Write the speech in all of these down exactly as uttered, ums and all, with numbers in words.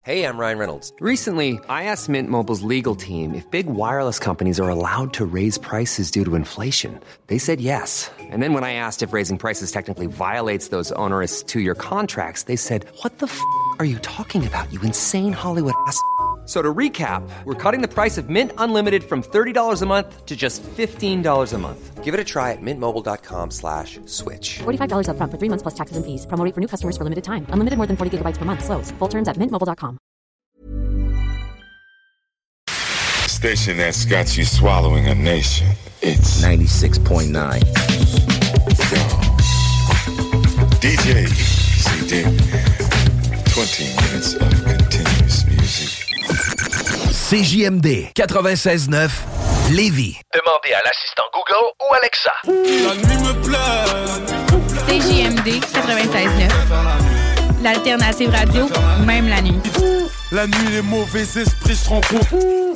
Hey, I'm Ryan Reynolds. Recently, I asked Mint Mobile's legal team if big wireless companies are allowed to raise prices due to inflation. They said yes. And then when I asked if raising prices technically violates those onerous two-year contracts, they said, what the f*** are you talking about, you insane Hollywood ass f- So to recap, we're cutting the price of Mint Unlimited from thirty dollars a month to just fifteen dollars a month. Give it a try at mintmobile.com slash switch. forty-five dollars up front for three months plus taxes and fees. Promo rate for new customers for limited time. Unlimited more than forty gigabytes per month. Slows full terms at mint mobile dot com. Station that's got you swallowing a nation. It's ninety-six point nine. D J C D. twenty minutes of continuous music. C J M D quatre-vingt-seize neuf Lévis. Demandez à l'assistant Google ou Alexa. La nuit me plaît. C J M D quatre-vingt-seize neuf. L'alternative radio, même la nuit. La nuit, les mauvais esprits se rencontrent.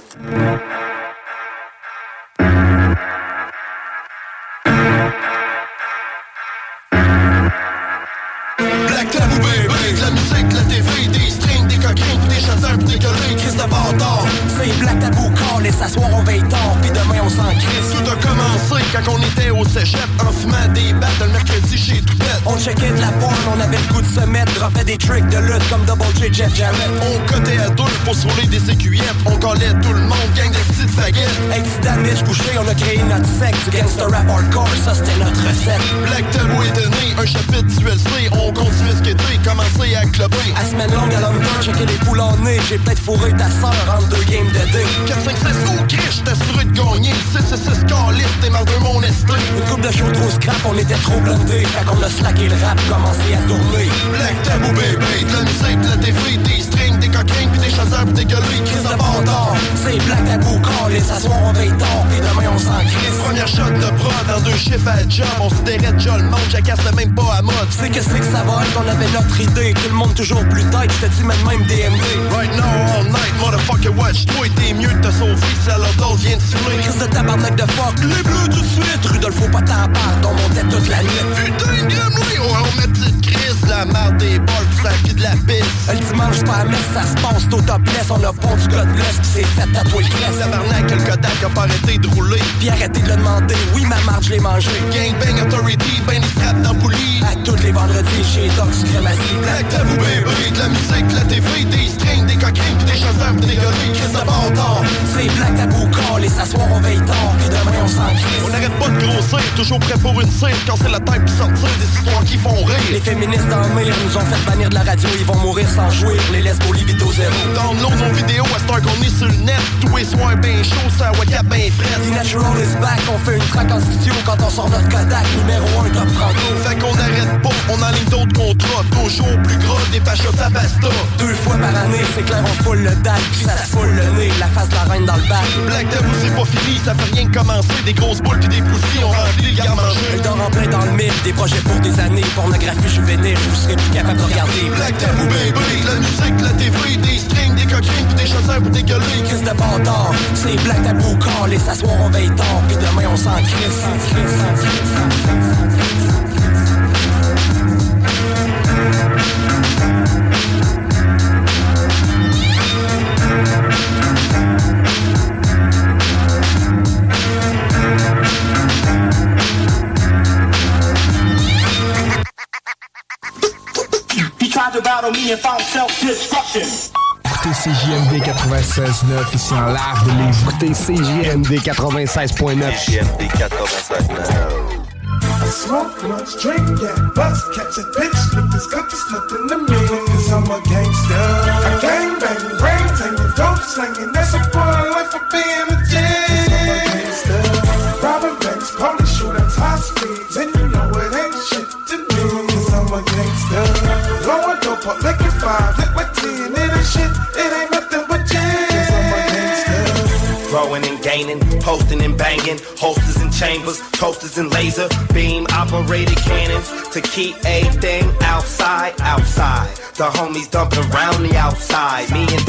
Black Tabou bébé, de la musique, la T V, des strings, des coquins, pis des chasseurs, pis des collés, Chris de bâtard. C'est Black Tabou call et s'asseoir on veille tard, pis demain on s'en crisse. Tout a commencé quand on était au cégep, en fumant des battes le mercredi chez Toupette. On checkait de la porn, on avait le goût de se mettre, droppait des tricks de lutte comme Double J, Jeff Jarrett. On cotait à deux pour se rouler des écuyettes, on collait tout le monde, gang de petites faguettes. Ex-Dan Mitch Boucher, on a créé notre secte, du gangster rap hardcore, ça c'était notre recette. Black Tabou est donné, un chapitre du L C, on continue ce qu'était, commencer à clubber. À semaine longue à London, checker les poules en nez, j'ai peut-être fourré ta sœur entre deux games de dé. quatre cinq six, oh Chris, j'étais assuré de gagner, six six six, calice, t'es marre de mon esprit. Une coupe de show trop scrap, on était trop blindés, fait qu'on a slacké le rap, commencé à tourner. Black Tabou bébé, de la musique, de la T V, des strings, des coquins, pis des chasseurs, pis des gueulis, Chris de bâtard. C'est Black Tabou call et s'asseoir on veille tard, pis demain on s'en crisse. Première shot de prod, dans deux chiffres à job, on se dérait déjà le monde, jacasse même pas à mode. C'est que c'est que ça va être, on avait notre idée, tout le monde toujours plus tête, j'te dis même même D M D. Right now, all night, motherfucker, watch, toi t'es mieux de te sauver si la dose vient de siffler. Chris de tabarnak de fuck, les bleus tout de suite, Rudolfo pas t'en parle, on montait toute la nuit. Putain de gremlin, oh, on met petite crise, la marde des balles, pis ça pis de la pisse. Le dimanche pas à messe, ça se passe au topless, on a pont du God bless, pis c'est fait tatouer le crest. Tabarnak, le Kodak a pas arrêté de rouler, pis arrêté de le demander, oui ma marde je l'ai mangé. Gangbang Authority, ben des straps dans poulie. À tous les vendredis chez Dox Crémazie. Black Tabou bébé, de la musique, la T V, des strings, des coquins, pis des chasseurs, pis des gueulis, Chris de bâtard. C'est Black Tabou call et s'asseoir on veille tard, pis demain on s'en crisse. On arrête pas de grossir, toujours prêt pour une scène, casser la tête pis sortir des histoires qui font rire. Les féministes en mire nous ont fait bannir de la radio, ils vont mourir sans jouir, les lesbos libido zéro. Download nos vidéos à cette heure qu'on est sur le net, tous les soirs ben chaud, ça wacap ben frais. The Natural is back, on fait une track en studio quand on sort notre Kodak, numéro un top franco. Fait qu'on arrête pas, on enligne d'autres contrats, toujours plus gros, des pachos à pasta. Deux fois par année, c'est clair, on foule le dalle, pis ça se foule le nez, la face de la reine dans le bac. Black Tabou c'est pas fini, ça fait rien que commencer, des grosses boules pis des poussis, on remplit le garde-manger. Elle dort en plein dans le mille, des projets pour des années, pornographie juvénile, vous serez plus capable de regarder. Black Tabou bébé, la musique, la T V, des strings, des coquins pis des chasseurs pis des gueulis, Chris de bâtard. C'est Black Tabou call et s'asseoir on veille tard, pis demain on s'en crisse. He tried to battle me and found self-destruction. Écoutez C J M D quatre-vingt-seize neuf ici en live de Lévis. Écoutez C J M D quatre-vingt-seize neuf. C J M D quatre-vingt-seize neuf. I smoke much, drink that, bust, catch a bitch, niggas cut this nothing to me, cause I'm a gangster. I gang bang, brain tangin', dope slangin', that's a part of life for being a G. I'm a gangster. Robbing banks, police shooters, high speeds, and you know it ain't shit to me, cause I'm a gangster. Blowin' dope up, making five, hit with ten, it ain't shit, it ain't nothing but G. Cause I'm a gangster. Growing and gaining, posting and banging, holsters and chambers, toasters and laser beam operated cannons to keep everything outside, outside. The homies dumping around the outside. Me and Daz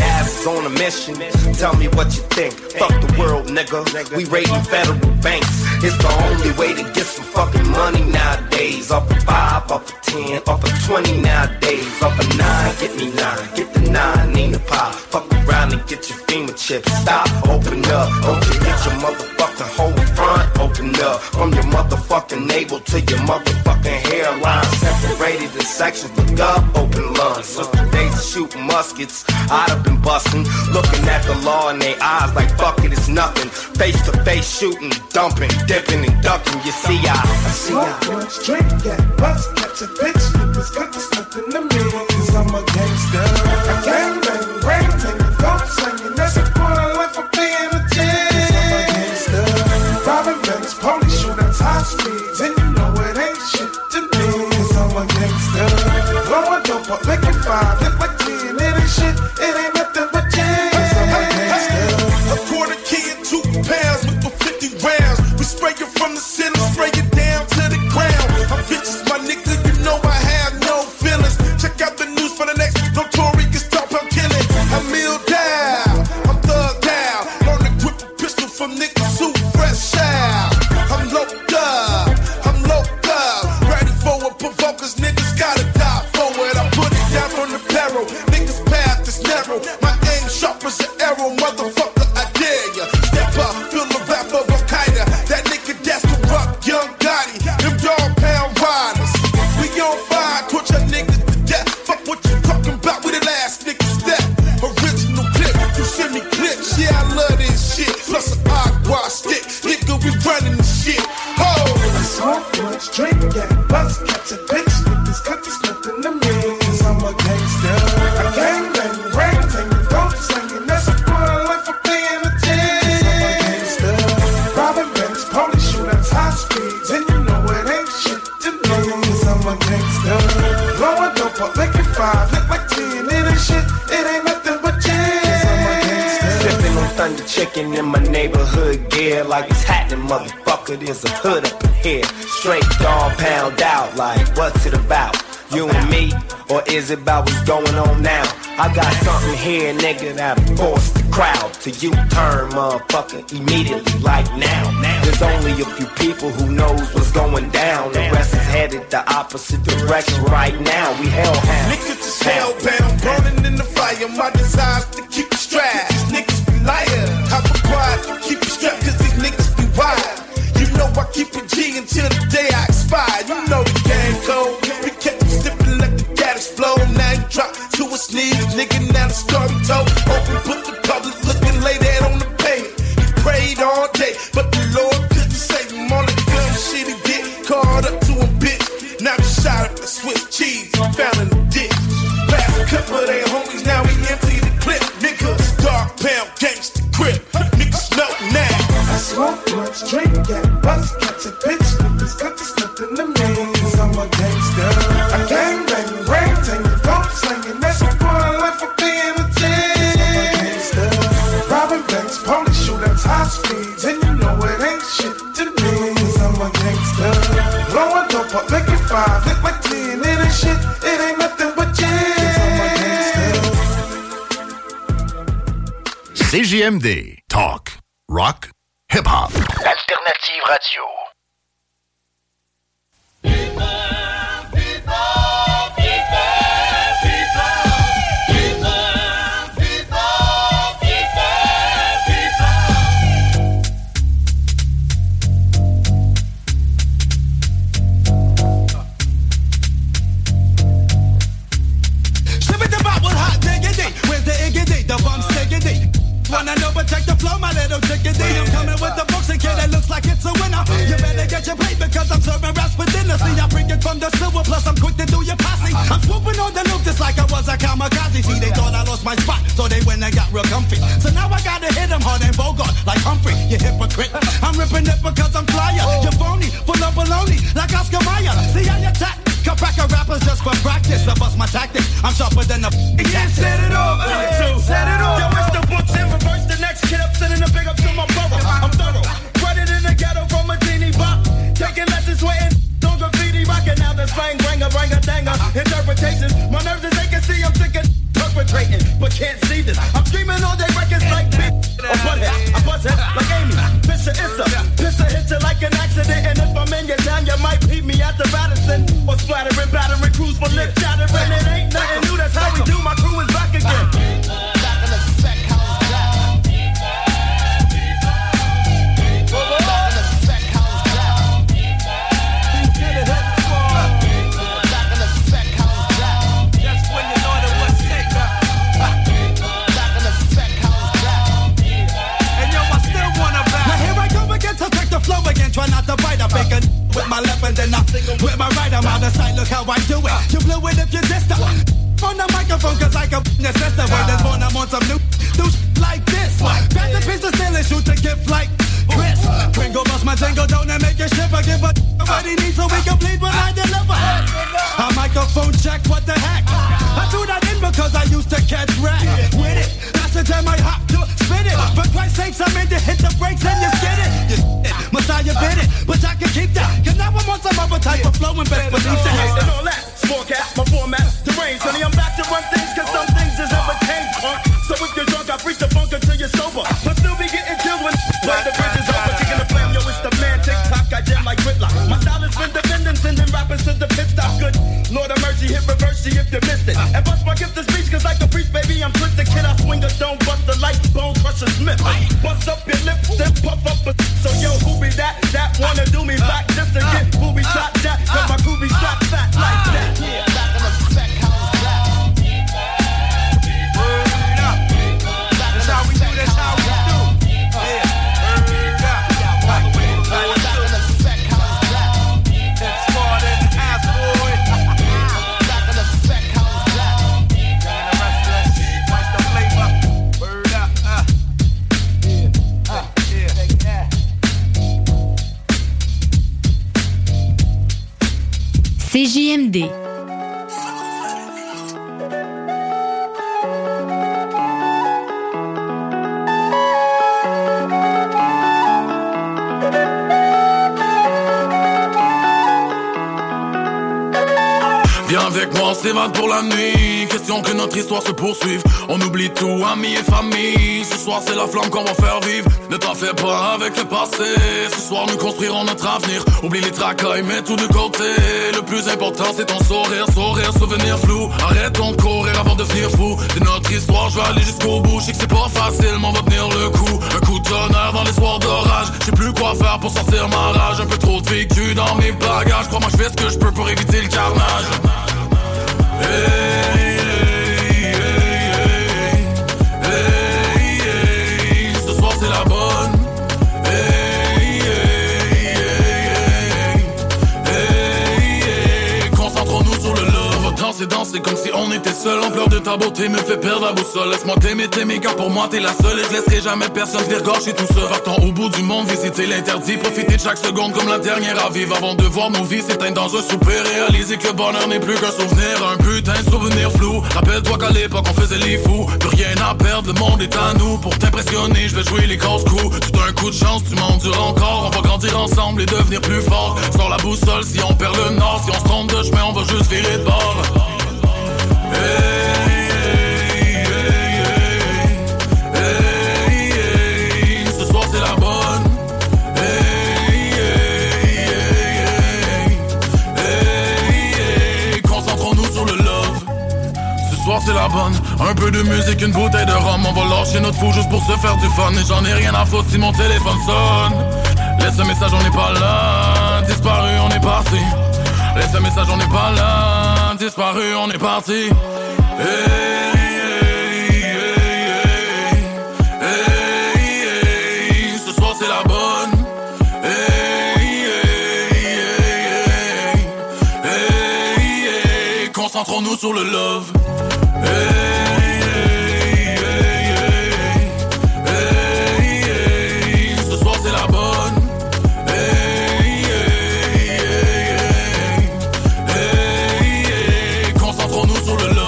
on a mission. Tell me what you think. Fuck the world, nigga. We raiding federal banks. It's the only way to get some fucking money nowadays. Up a five, up a ten, up a twenty nowadays. Up a nine, get me nine. Get the nine, need a pop. Fuck around and get your FEMA chips. Stop, open up. Okay, get your motherfucking whole front open up. From your motherfucking navel to your motherfucking hairline. Separated in sections, look up, open lungs. Since the days of shooting muskets, I'd have been busting. Looking at the law in their eyes like fuck it, it's nothing. Face to face shooting, dumping, dipping and ducking. You see, I, I see, I. Smoke much, drink that, bust, catch a bitch. Niggas got this nothing to me, cause I'm a gangster. I gang bang, brain tangin', dope slinging. That's a part of life for being a G. Cause I'm a gangster. Robbing banks, police shootouts, high speeds. And you know it ain't shit to me, cause I'm a gangster. Blowing dope up, making five, look like ten. It ain't shit, it ain't nothing but jam. Cause I'm a gangster. A quarter key and two pounds with the fifty rounds. We spray it from the center, spray it down to the ground. I'm bitches, my nigga, you know I have no feelings. Check out the news for the next notorious top I'm killing. I'm milled down, I'm thugged down. Learn to grip a pistol from niggas who fresh out. I'm locked up, I'm locked up. Ready for a provokers, niggas gotta die for it. I put it down on the barrel, niggas path is narrow. My aim sharp as an arrow, motherfucker, I dare ya. Step up, feel the rap of Al-Qaeda. That nigga that's corrupt, young Gotti. Them dog pound riders. We on fire, torch your niggas to death. Fuck what you talking about, we the last niggas step. Original clip, you send me clips. Yeah, I love this shit. Plus an agua stick, nigga, we running this shit. Ho! I smoke much, drink that, bust, catch a bitch. Niggas got this nothing to me, cause I'm a gangster. I gang bang, brain tangin', dope slinging. That's a part of life for being a G. Cause I'm a gangster. Robbing banks, police shootouts, high speeds. And you know it ain't shit to me, cause I'm a gangster. Blowing dope up, making five, look like ten. It ain't shit, it ain't nothing but jam. Cause I'm a gangster. Sipping on Thunder Chicken in my neighborhood gear. Like it's happening, motherfucker, there's a hood up in here. Straight dog pound out, like what's it about? You and me, or is it about what's going on now? I got something here, nigga, that'll force the crowd to U-turn, motherfucker, immediately, like now. There's only a few people who knows what's going down. The rest is headed the opposite direction right now. We hellhound. Niggas is hellbound, burning in the fire. My desire's to keep it strapped. These niggas be liars. I'm required to keep it strapped, cause these niggas be wild. You know I keep it G until the day I expire. You know the gang code. We kept them slipping, let the cat explode. Now you drop to his knees, nigga, now the story told. Open, put the public looking, lay that on the pavement. He prayed all day, but the Lord couldn't save him. All the dumb shit he did, caught up to him, bitch. Now he shot up the Swiss cheese, found in the ditch. Last couple of their homies, now we empty the clip. Niggas, dark pound, gangsta grip. Niggas know now. I smoke much, drink that, bust, catch a bitch. Niggas got this nothing to me, cause I'm a gangster. I gang bang, brain tangin', dope slinging. That's a part of life for being a G. Cause I'm a gangster. Robbing banks, police shootouts, high speeds. And you know it ain't shit to me, cause I'm a gangster. Blowing dope up, making five, look like ten. It ain't shit, it ain't nothing but jam. Cause I'm a gangster. C J M D. Talk. Rock. Hip-hop. Alternative Radio. Wanna know, but check the flow, my little chickadee. I'm coming with the books and kid that looks like it's a winner. You better get your plate because I'm serving raps for dinner. See, I bring it from the silver, plus I'm quick to do your posse. I'm swooping on the loop just like I was a kamikaze. See, they thought I lost my spot, so they went and got real comfy. So now I gotta hit them hard and Bogart like Humphrey, you hypocrite. I'm ripping it because I'm flyer. You're phony, full of baloney, like Oscar Mayer. See how you attack? Cut back a rappers just for practice. I bust my tactics. I'm sharper than a yeah, set it over. Yeah. Set it over. Yo, it's the books in reverse. The next kid up sitting a big up to my borough. I'm thorough. Running in the ghetto from a teeny bop. Taking lessons, sweating. On graffiti, rocking out the slang, branger, branger, danger. Interpretations. My nerves is they can see I'm thinking, perpetrating, but can't see this. I'm screaming With my right, I'm out of sight, look how I do it. You blew it if you dissed her. On the microphone, cause I can your sister. Word is born, I'm on some new, do shit like this. Grab the piece of steel and shoot the gift like Chris. Pringle bust my jingle, don't and make it shiver. Give a what he needs so we can bleed when I deliver. A microphone check, what the heck? I threw that in because I used to catch rap with it. That's the time I hop to spit it. For Christ's sakes, I'm in to hit the brakes and you skid it. You skid it, Messiah bid it, but I can keep that. Cause now I'm on some other type of flow and best believe that. And all that, small cat, my format, deranged. Honey, I'm back to run things cause some things just never change, punk. So if you're drunk, I preach the funk until you're sober. But still be getting killed when play the bridges over. Kicking the flame, yo, it's the man, TikTok, I jam like Gridlock. My style has been defending, sending rappers to the pit stop. Good Lord of mercy, hit reverse if you missed it. And bust my gift of speech cause I can preach, baby, I'm quick. The kid, I swing a dome, bust the light, bone crusher Smith. Bust up your lips, then puff up a so yo, who be that? That wanna do me back just to get booby shot that. Cause my crew be strapped fat like that. Yeah, back in the spec house rap. Word up. That's how we do, that's how we do. Yeah, word up. Back in the spec house rap. It's more than ass boy. Back in the spec house rap. And the rest of that shit, watch the flavor. Word up. Uh. Yeah, uh, yeah. C J M D. Viens avec moi, on s'évade pour la nuit. Question que notre histoire se poursuive. On oublie tout, amis et famille. Ce soir c'est la flamme qu'on va faire vivre. Ne t'en fais pas avec le passé. Ce soir nous construirons notre avenir. Oublie les tracas et mets tout de côté. Le plus important c'est ton sourire. Sourire, souvenir flou. Arrêtons de courir avant de devenir fou. C'est notre histoire, je vais aller jusqu'au bout. Je sais que c'est pas facile, mais on va tenir le coup. Un coup de tonnerre dans les soirs d'orage. Je sais plus quoi faire pour sortir ma rage. Un peu trop de vécu dans mes bagages. Crois-moi je fais ce que je peux pour éviter le carnage. Hey, hey, hey, hey, hey, hey, ce soir c'est la bonne. Hey, hey, hey, hey, hey, hey, concentrons-nous sur le love. Danser, danser comme si on était seul. L'ampleur de ta beauté me fait perdre la boussole. Laisse-moi t'aimer, t'aimer car pour moi t'es la seule. Et je laisserai jamais personne se virgorcher tout seul. Partons au bout du monde, visiter l'interdit. Profiter de chaque seconde comme la dernière à vivre. Avant de voir nos vies s'éteindre dans un souper. Réaliser que le bonheur n'est plus qu'un souvenir. Un putain de souvenir flou. Rappelle-toi qu'à l'époque on faisait les fous. Plus rien à perdre, le monde est à nous. Pour t'impressionner, je vais jouer les casse-coups. Tout un coup de chance, tu m'endures encore. On va grandir ensemble et devenir plus fort. Sors la boussole si on perd le nord. Si on se trompe de chemin, on va juste virer de bord. Hey, hey, hey, hey, hey, hey, ce soir c'est la bonne. Hey, hey, hey, hey, hey, hey, concentrons-nous sur le love. Ce soir c'est la bonne. Un peu de musique, une bouteille de rhum. On va lâcher notre fou juste pour se faire du fun. Et j'en ai rien à foutre si mon téléphone sonne. Laisse un message, on n'est pas là. Disparu, on est parti. Laisse un message, on n'est pas là. Disparu, on est parti. Hey, hey, hey, hey, hey, hey, ce soir c'est la bonne. Hey, hey, hey, hey, hey, hey, concentrons-nous sur le love. Hey, hey, hey, hey, hey, ce soir c'est la bonne. Hey, hey, hey, hey, hey, concentrons-nous sur le love.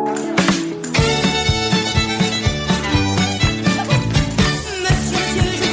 Monsieur, je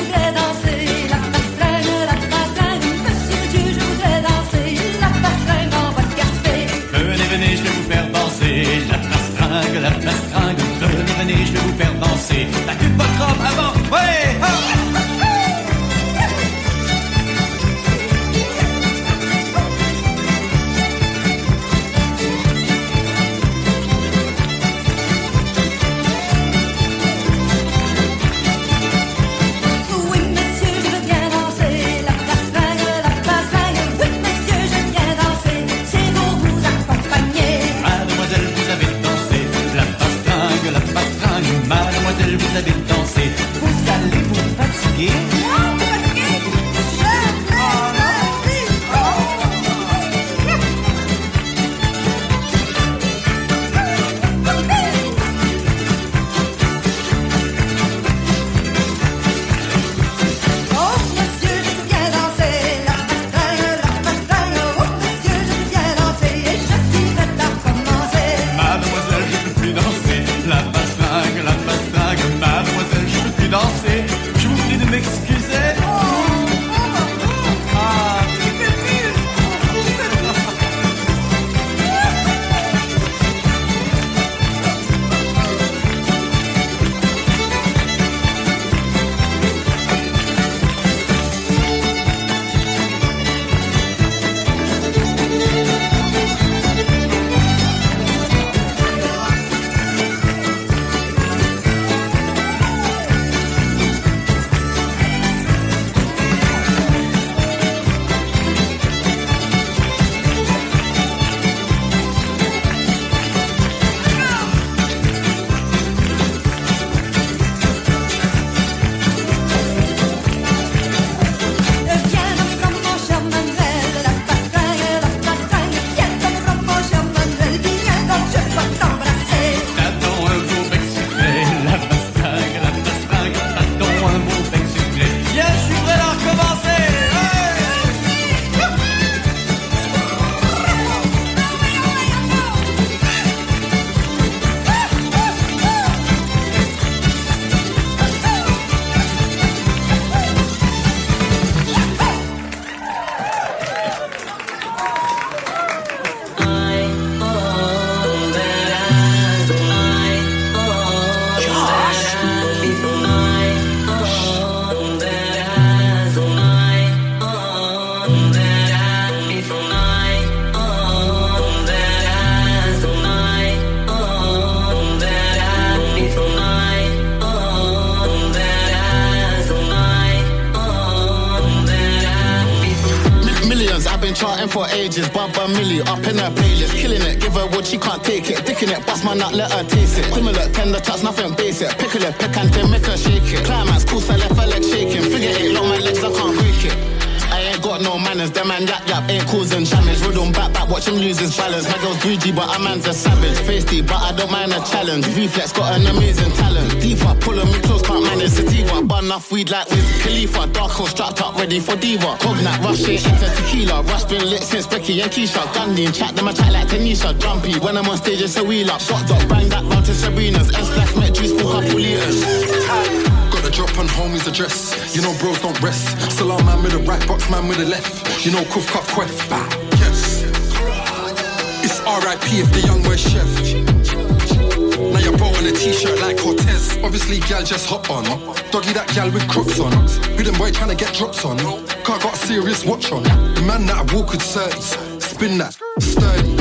demons, I've been charting for ages. Baba Millie up in her playlist, killing it, give her what she can't take it. Dicking it, bust my nut, let her taste it. Stimulate, tender touch, nothing basic. Pickle it, picante, make her shake it. Climax, cool, so left her leg shaking. Figure eight, long my legs, I can't break it. I ain't got no manners, them man yap yap ain't causing damage. Rhythm back back, watch him lose his balance. My girl's greedy, but a man's a savage. Feisty, but I don't mind a challenge. Reflex got an amazing talent. Diva, pulling me close, can't manage sativa. Bun enough weed like with Khalifa. Dark hole strapped up, ready for diva. Cognac, rush it into tequila. Rush been lit since Becky and Keisha. Gandhi and chat, them I chat like Tanisha. Jumpy, when I'm on stage it's a wheel up. Dot dot, bang that round to Serena's. S-Flash, met juice, full couple liters. Got a drop on homie's address. You know bros don't rest. Salam man with the right, box man with the left. You know Kuf Cup Quest. Yes. It's R I P if the young boy chef. Now you're bro in a t-shirt like Cortez. Obviously gal just hop on. Doggy that gal with crocs on. Who them boy trying to get drops on. Car got a serious watch on. The man that I walk with thirties. Spin that, sturdy.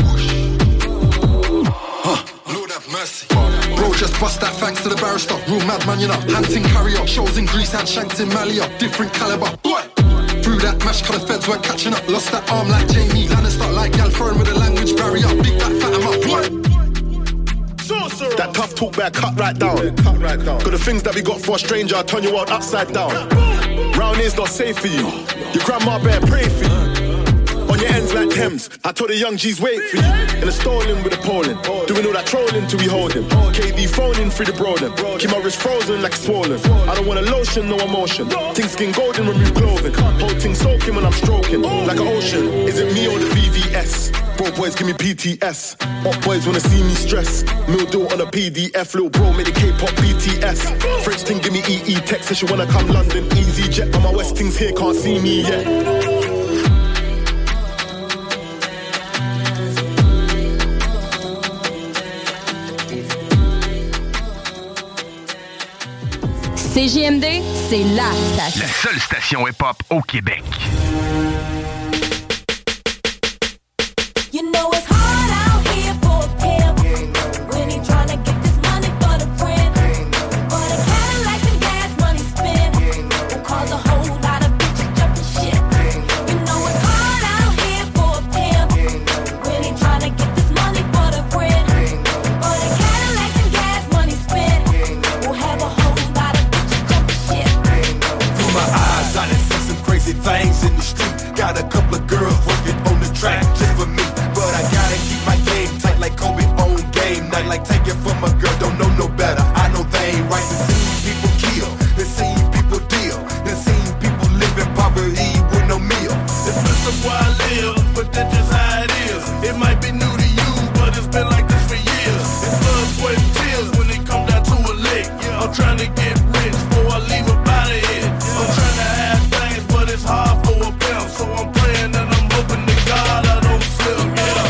Huh. Lord have mercy. Bro, just bust that thanks to the barrister. Real madman, you know. Hunting carrier. Shows in Greece, had shanks in Malia. Different caliber. What? Through that mash, cause the feds were catching up. Lost that arm like Jamie Lannister. Like gal foreign with a language barrier. Big that fat, I'm up. What? That tough talk better cut right down. Yeah, cut right down. Cause the things that we got for a stranger, I turn your world upside down. Round here's not safe for you. Your grandma better pray for you. On your ends like Thames, I told the young G's wait for you. In a stolen with a Poland, doing all that trolling till we hold him. K D phoning free the broden. Keep my wrist frozen like it's swollen. I don't want a lotion, no emotion. Think skin golden, remove clothing. Whole thing soaking when I'm stroking. Like an ocean, is it me or the V V S? Bro boys give me P T S. Hot boys wanna see me stress. Mill deal on a P D F. Lil bro made a K-pop B T S. French thing give me E E text. Says she wanna come London, easy jet. But my West things here can't see me yet. C J M D, c'est la station. La seule station hip-hop au Québec. You know it's hard out here for a pimp when he tryna get this money for the friend. But a Cadillac and gas money spent will cause a whole lot of bitches jumping shit. You know it's hard out here for a pimp when he tryna get this money for the friend. But a Cadillac and gas money spent will have a whole lot of bitches jumping shit. Through my eyes, I done see some crazy things in the street. Got a couple of girls working on the track just for me. But I gotta keep my game tight like Kobe on game night. Like take it from a girl, don't know no better. I know they ain't right. They seen people kill, they seen people deal, they seen people live in poverty with no meal. It's messed up where I live, but that's just how it is. It might be new to you, but it's been like this for years. It's blood, sweat, and tears when it come down to a lick. I'm trying to get rich before I leave up out of here. I'm trying to have things, but it's hard for a pimp. So I'm praying and I'm hoping to God I don't slip. Yeah.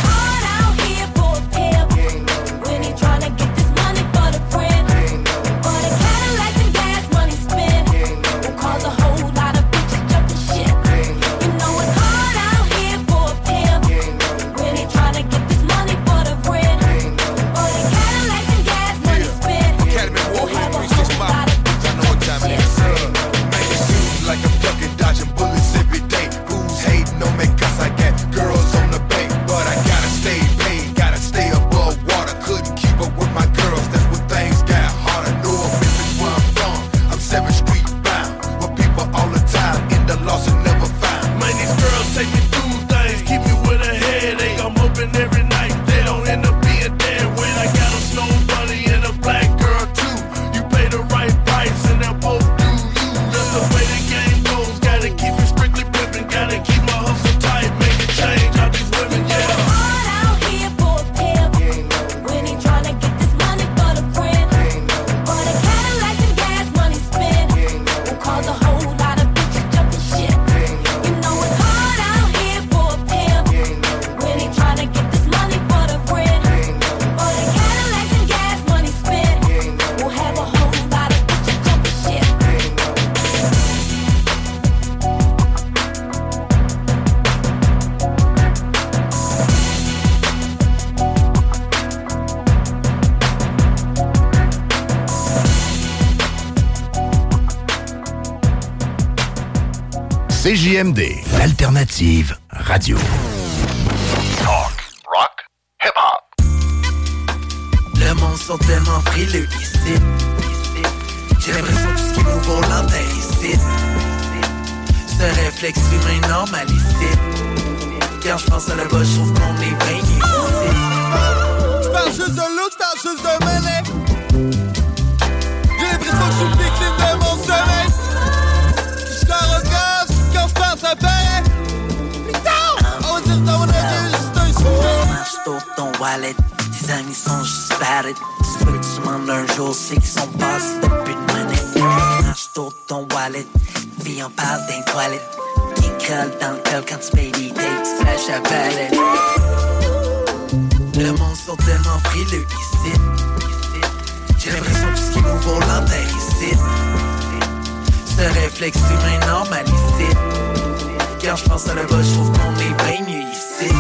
Cause a whole lot of bitches jumping shit. You know it's hard out here. C J M D, l'alternative radio. Talk, rock, hip-hop. Le monde sont tellement frileux ici. J'ai l'impression que tout ce qui est nouveau l'entend ici. Ce réflexe humain normal ici. Quand je pense à la bas, je trouve qu'on est bien ici. J'parle juste de look, j'parle juste de monnaie. J'ai l'impression que je suis victime de mon sommeil. J'suis arrogant, quand j'pense à paix. Putain! On va dire ton avis, juste un sourire. Marche sur ton wallet, tes amis sont juste bad. Ceux que tu demandes un jour, c'est qu'ils sont passés depuis une minute. Marche sur ton wallet, vie en parle d'un toilette. Qui colle dans le cœur quand tu payes des dates, slash à balai. Le monde sont tellement frileux ici. J'ai l'impression que tout ce qui est nouveau l'entend ici. Ce réflexe humain normal ici. Quand je pense à la bas, je trouve qu'on est bien mieux ici.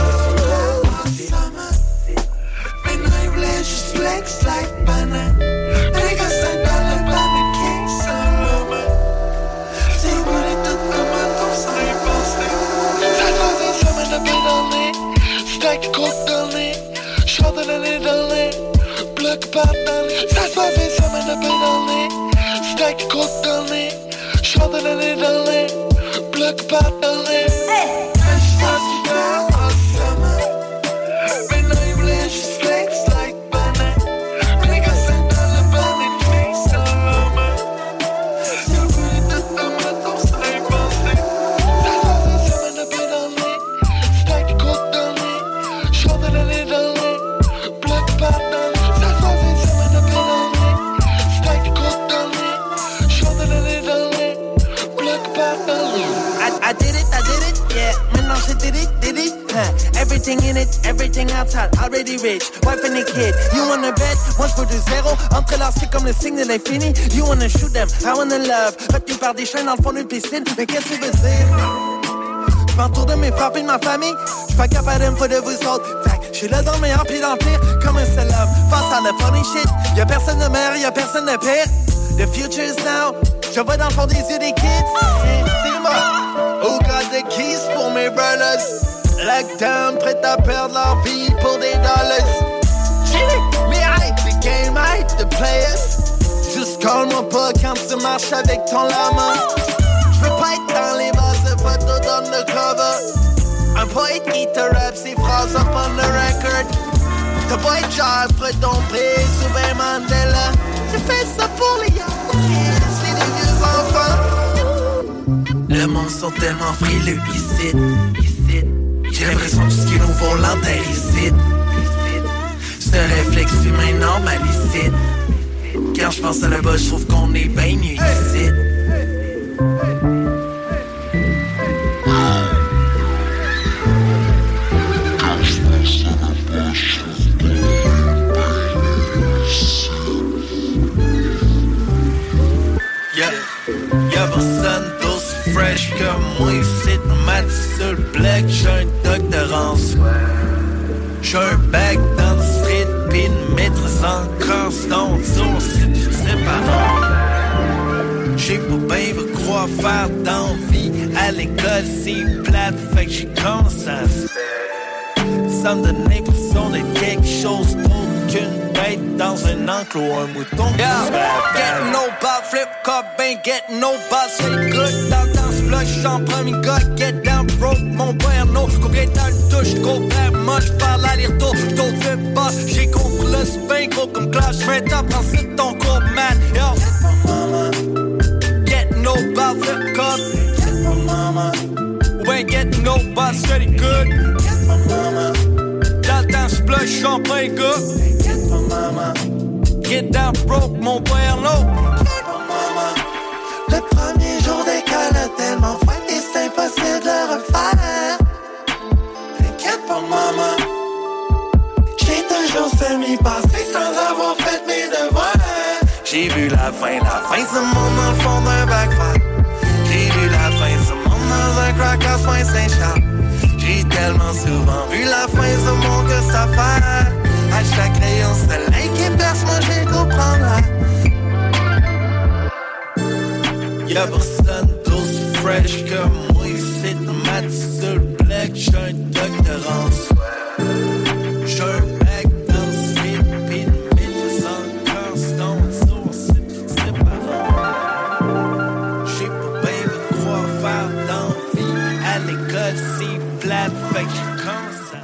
Maintenant il voulait juste flex like banane. Mais les gars c'est dans le plan de King Solomon. C'est où les tout comment ton sang est passé. Ça se passe une semaine de paix dans le nez. Stack coke dans le nez. Chante de l'année dans le nez. Bloc part dans le nez. Ça se passe une semaine de paix dans le nez. Stack coke dans le nez. Chante de l'année dans le nez. Bloc part dans le nez. Je pense que c'est en summer. Maintenant il voulait juste flex like banane. Mais les gars c'est dans le ban et King Solomon. C'est où les deux tomates ton sang est passé. Ça se passe une semaine de paix dans le nez. Stack coke dans le nez. Chante de l'année dans le nez. Bloc part dans le nez. Ça se passe une semaine de paix dans le nez. Stack coke dans le nez. Chante de l'année dans le nez. Bloc part dans le nez. I, I did it, I did it, yeah. Maintenant je did it, did it, huh. Everything in it, everything outside, already rich. Wife and a kid, you wanna bet? Moi je veux du zéro, entrelacé comme le signe de l'infini. You wanna shoot them, I wanna love. Retenu par des chaînes dans le fond d'une piscine, mais qu'est-ce que tu veux dire? J'm'entoure de mes frères et de ma famille. J'suis pas capable de me foutre de vous autres. Fait que j'suis là dans le meilleur pis dans le pire. Comme un seul homme, face à la funny shit. Y'a personne de meilleur, y'a personne de pire. The future is now. Je vois dans le fond des yeux des kids. C'est moi. Who got the keys pour mes brothers? Lockdown, prêt à perdre leur vie pour des dollars. Mais hey, the game, hey, the players. Juste call-moi pas quand tu marches avec ton lama. J'veux pas être dans les bases de photos d'undercover. Un poète qui te rappe ses phrases up on the record. T'as pas être genre près de ton prix, sous ben Mandela. J'ai fait ça pour les young kids, c'est des vieux enfants. Le monde sont tellement frileux ici. J'ai l'impression que tout ce qui est nouveau l'entend ici. Ce réflexe humain normal ici. Quand je pense à la bas, je trouve qu'on est bien mieux ici. Yeah, y'a personne d'aussi fresh que moi ici. Mat sur le black, j'suis un doctorance. J'suis un bac dans le street, pis une maîtrise en cross-stone. Source, c'est pas j'ai pas bien vu quoi faire dans vie. À l'école, c'est plate, fait que j'ai commencé à se faire. Ça me donne l'impression d'être quelque chose d'autre qu'une bête dans un enclos, un mouton. Yeah, get no ball, flip cup, ben get no ball, c'est good. Dans dans ce bloc, j'en premier gars, get down broke, mon no. Combien t'as le touche, gros père, moi j'parle aller-retour, j't'en fais pas, j'ai compris le spin, gros comme clash, j'vais t'apprendre c'est ton cours, man. Yo, get no ball, flip cup, get my mama. Ou ben get no ball, straight good, get my mama. Dans le temps, j'bloque, j'en prends un gars. Get my mama. Get down broke, mon père, no. Get my mama. Le premier jour d'école a tellement fouet et c'est impossible de le refaire. Get my mama. J'ai toujours semi-passé sans avoir fait mes devoirs. J'ai vu la fin, la fin, ce monde dans le fond d'un backfire. J'ai vu la fin, ce monde dans un crack à Saint-Charles. J'ai tellement souvent vu la fin de mon que ça fait. À chaque rayon soleil qui perce, moi j'ai comprendre. Y'a personne d'aussi fresh comme moi, c'est tomate sur le black, j'suis un doctorance. J'suis un bac dans le slip, pis le mythe encore stone source, c'est parents. J'sais pas bien me croire faire d'envie, à l'école c'est plate, fait que j'commence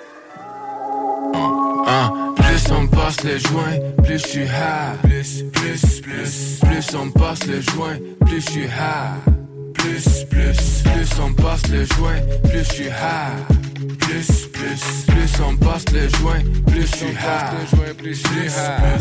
à... Ah, plus on passe le joint, plus je suis high. Plus, plus, plus, plus on passe le joint, plus je suis high. Plus, plus, plus on passe le joint, plus je suis high. Plus, plus, plus on passe le joint, plus je suis high. Plus, plus, plus,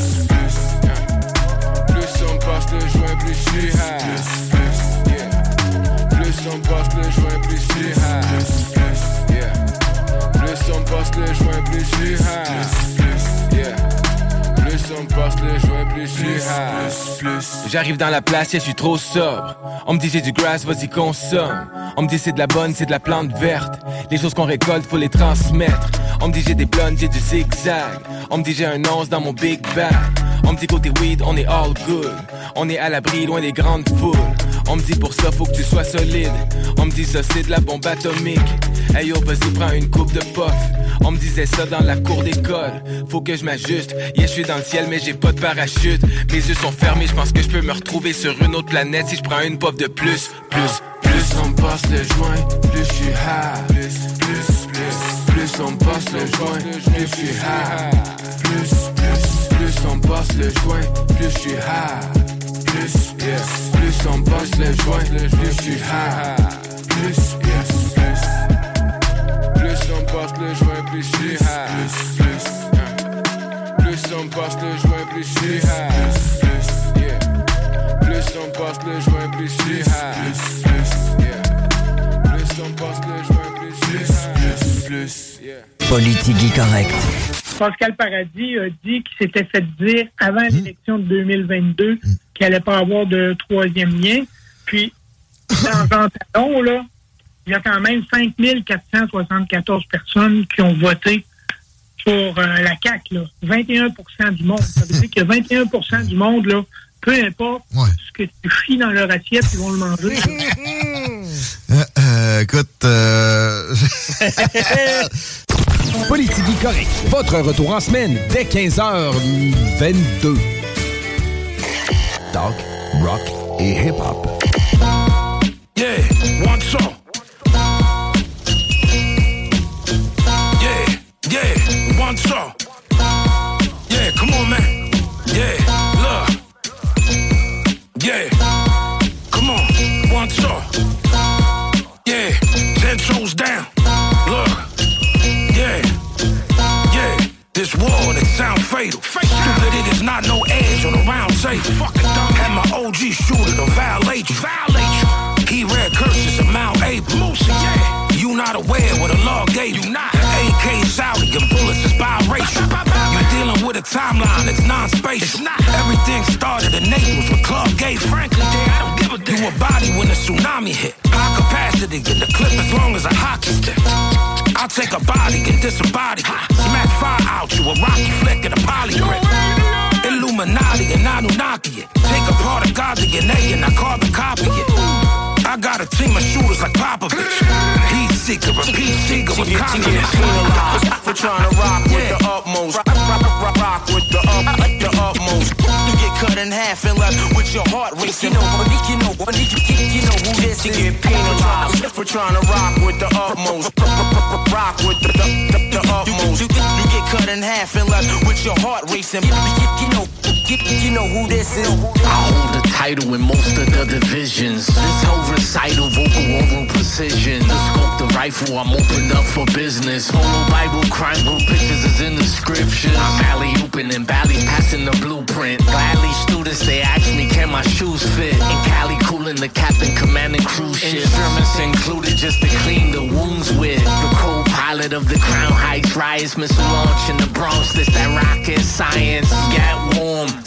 plus on passe le joint, plus je suis high. Plus, yeah. Plus on passe le joint, plus je suis high. Plus, yeah. Plus on passe le joint, plus je suis high. Yeah. Plus on passe le joint, plus je suis high. Plus, plus. J'arrive dans la place, yeah, je suis trop sobre. On me dit j'ai du grass, vas-y consomme. On me dit c'est de la bonne, c'est de la plante verte. Les choses qu'on récolte, faut les transmettre. On me dit j'ai des blondes, j'ai du zigzag. On me dit j'ai un once dans mon big bag. On me dit côté weed, on est all good. On est à l'abri, loin des grandes foules. On me dit pour ça, faut que tu sois solide. On me dit ça, c'est de la bombe atomique. Hey yo, vas-y, prends une coupe de puff. On me disait ça dans la cour d'école. Faut que je m'ajuste. Yeah, je suis dans le ciel, mais j'ai pas de parachute. Mes yeux sont fermés, je pense que je peux me retrouver sur une autre planète si je prends une puff de plus. Plus, plus on passe le joint, plus je suis high. Plus, plus, plus, plus on passe le joint, plus je suis high. Plus, plus, plus on passe le joint, plus je suis high. Plus, yeah. Plus on passe le joint, plus je suis high. Plus, yes, plus. Plus on passe le joint, plus je suis high. Plus, plus, yeah. Plus on passe le joint, plus je suis high. Plus, yeah. Plus on passe le joint, plus je suis high. Plus, plus, yeah. Plus on passe le joint, plus je suis high. Plus, plus, yeah. Politique correcte. Pascal Paradis a dit qu'il s'était fait dire avant l'élection de deux mille vingt-deux qu'il n'allait pas avoir de troisième lien. Puis, dans Jean Talon, là, il y a quand même cinq mille quatre cent soixante-quatorze personnes qui ont voté pour euh, la C A Q, là. vingt et un pour cent du monde. Ça veut dire qu'il y a vingt et un pour cent du monde, là, peu importe ouais. ce que tu chies dans leur assiette, ils vont le manger. euh, euh, écoute, euh... Politique correct. Votre retour en semaine dès quinze heures vingt-deux. Talk, rock et hip-hop. Yeah, one song. Yeah, yeah, one song. Yeah, come on, man. Yeah, look. Yeah, come on, one song. Yeah, ten toes down. Look. Yeah, yeah, this war that sound fatal. Stupid, it is not no edge on a round table. Had my O G shooter to violate you. Violate you. He read curses of Mount Abel. Yeah, you not aware what the law gave you. Not. The A K is Saudi and bullets is biracial. You're dealing with a timeline that's non-spatial. Everything started in Naples with Clark Gable. Frankly, I don't give a damn. You a body when the tsunami hit. High capacity, get the clip as long as a hockey stick. I'll take a body and disembody it. Smack fire out you, a rocky flick and a poly grip. Illuminati and Anunnaki it. Take apart a God D N A and I carbon copy it. I got a team of shooters like Popovich. Heat seeker, repeat seeker with confidence. For trying to rock with the utmost. Rock, rock, rock, rock with the up, the utmost. You get cut in half and left with your heart racing. You know, you know, you know who this is. You get penalized for trying to rock with the utmost. Rock with the, the, the, the utmost. You, you, you get cut in half and left with your heart racing. You, you know, you, you know who this is. I hold the title in most of the divisions. This whole recital, vocal oral precision. The scope, the rifle, I'm opened up for business. Polo Bible, crime group pictures is in the scriptures. I'm alley open and Bally passing the blueprint. Gladly students, they ask me, can my shoes fit? In Cali, cooling the captain, commanding cruise ships. Instruments included just to clean the wounds with. The co-pilot of the Crown Heights riots, missile launch in the Bronx. This that rocket science. Get warm, same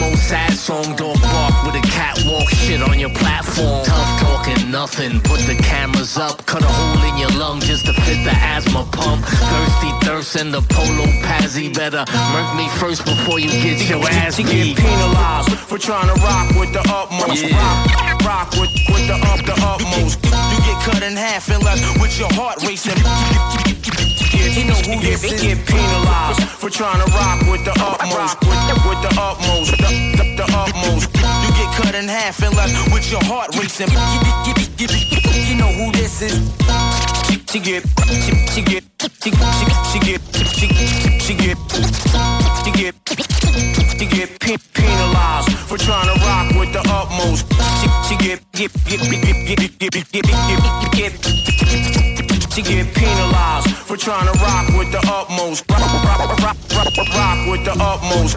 old sad song, dog bark with a catwalk shit on your platform. Tough talking nothing, put the cameras up, cut a hole in your lung just to fit the asthma pump. Thirsty thirst and the polo pazzy, better murk me first before you get your ass beat. You get penalized for trying to rock with the utmost. Yeah. Rock, rock with, with the up, the utmost. You get cut in half and left with your heart racing. You know who this is. Get penalized for trying to rock with the utmost. With, with the utmost, the, the, the utmost. You get cut in half and left with your heart racing. You know who this is. She get, she, she get, she, she, she get, she, she get, she get, she get pe- penalized for trying to rock with the utmost. She, she get, get, get, get, get, get, get, get, get, get, she get penalized for trying to rock with the utmost. Rock, rock, rock, rock, rock, rock with the utmost.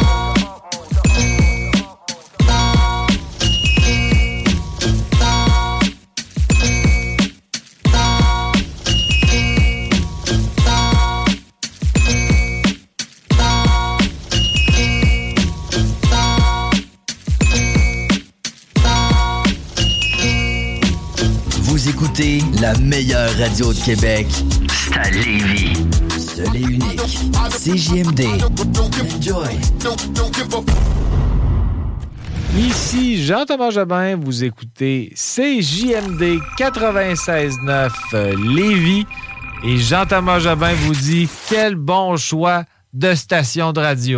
Vous écoutez la meilleure radio de Québec. C'est à Lévis. Seul et unique. C J M D. Enjoy. Ici Jean-Thomas Jobin, vous écoutez C J M D quatre-vingt-seize neuf Lévis. Et Jean-Thomas Jobin vous dit quel bon choix de station de radio.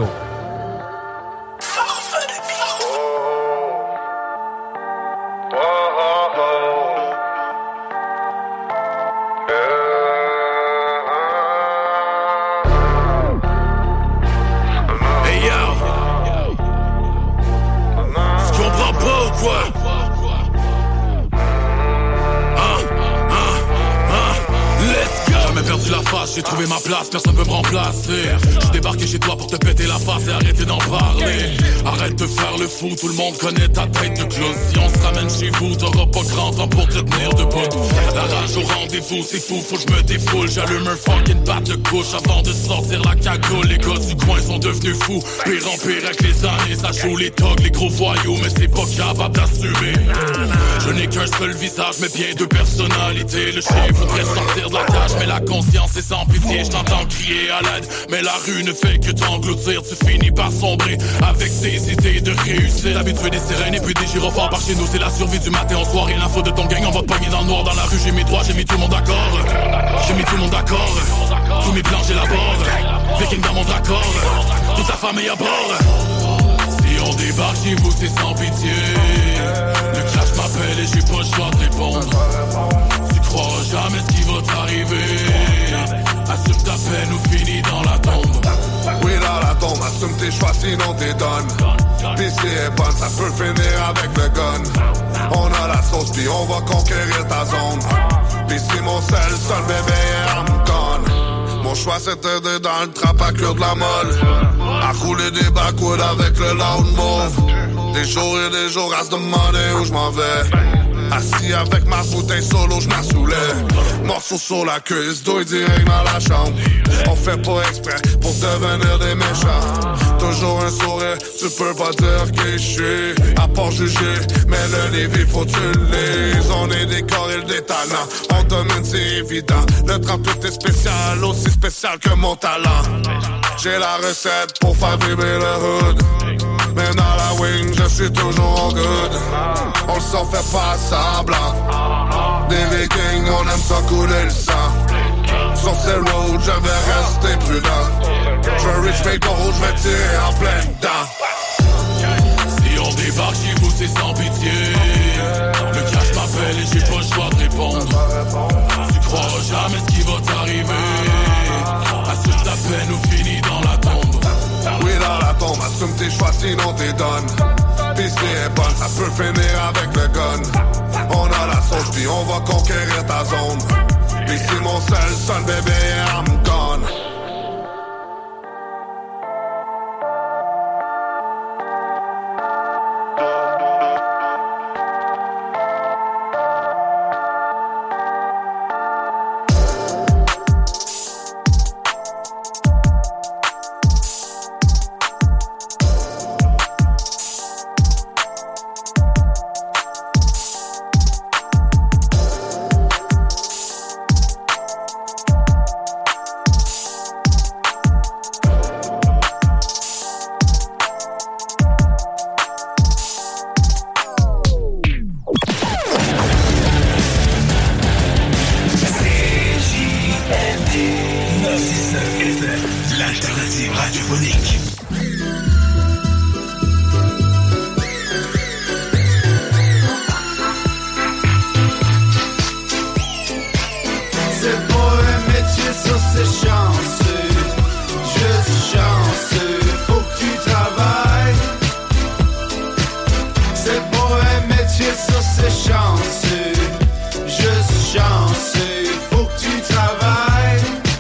J'ai trouvé ma place, personne peut me remplacer. J'ai débarqué chez toi pour te péter la face et arrêter d'en parler. Arrête de faire le fou, tout le monde connaît ta tête de clown. Si on se ramène chez vous, t'auras pas grand temps pour te tenir debout. La rage au rendez-vous, c'est fou, faut que je me défoule. J'allume un fucking bat de couche avant de sortir la cagoule. Les gars du coin sont devenus fous, pire en pire avec les années. Ça joue les togs, les gros voyous, mais c'est pas capable d'assumer. Je n'ai qu'un seul visage, mais bien deux personnalités. Le chien voudrait sortir de la cage, mais la conscience est sans pitié. Je t'entends crier à l'aide, mais la rue ne fait que t'engloutir. Tu finis par sombrer avec tes idées de réussir. L'habitude des sirènes et puis des gyrophares par chez nous. C'est la survie du matin au soir et l'info de ton gang. On va te pogner dans le noir dans la rue. J'ai mis droit, j'ai mis tout le monde d'accord. J'ai mis tout le monde d'accord. Tous mes plans j'élabore. Viking dans mon raccord. Toute la famille à bord. Si on débarque chez vous c'est sans pitié. Le clash m'appelle et j'ai pas le choix de répondre. Tu croiras jamais ce qui va t'arriver. Assume ta peine ou finis dans la tombe. Oui, dans la tombe, assume tes choix sinon t'es donne. Pis si est bonne, ça peut finir avec le gun. On a la sauce pis on va conquérir ta zone. Pis si mon seul, seul bébé, I'm gone. Mon choix c'était de dans le trap à cure de la molle. À rouler des backwoods avec le loud move. Des jours et des jours à se demander où je m'en vais. Assis avec ma bouteille solo, je m'assoulais. Morceau sur la cuisse, douille direct dans la chambre. On fait pas exprès pour devenir des méchants. Toujours un sourire, tu peux pas dire qui je suis. À part juger, mais le Lévis faut tu le lises. On est des corils d'étonnants, on domine c'est évident. Le trap tout est spécial, aussi spécial que mon talent. J'ai la recette pour faire vibrer le hood. Mais dans la wing, je suis toujours en good. On le s'en fait pas semblant. Des Vikings, on aime ça couler le sang. Sur ces roads, je vais rester prudent. Je veux reach mes goals, je vais tirer en plein dedans. Si on débarque chez vous, c'est sans pitié. Le cash m'appelle et j'ai pas le choix de répondre. Tu croiras jamais ce qui va t'arriver. Assume ta peine ou finis dans la tombe. Oui, dans la tombe, assume tes choix sinon t'es donne. Pis si est bonne, ça peut finir avec le gun. On a la sauce pis on va conquérir ta zone. Pis si mon seul son bébé, I'm gone. Alternative radiophonique. C'est pas un métier, ça c'est chanceux. Juste chanceux, faut que tu travailles. C'est pas un métier, ça c'est chanceux. Juste chanceux, faut que tu travailles.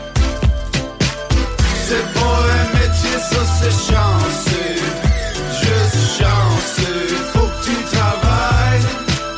C'est pas un métier, ça c'est chanceux. Juste chanceux, faut que tu travailles.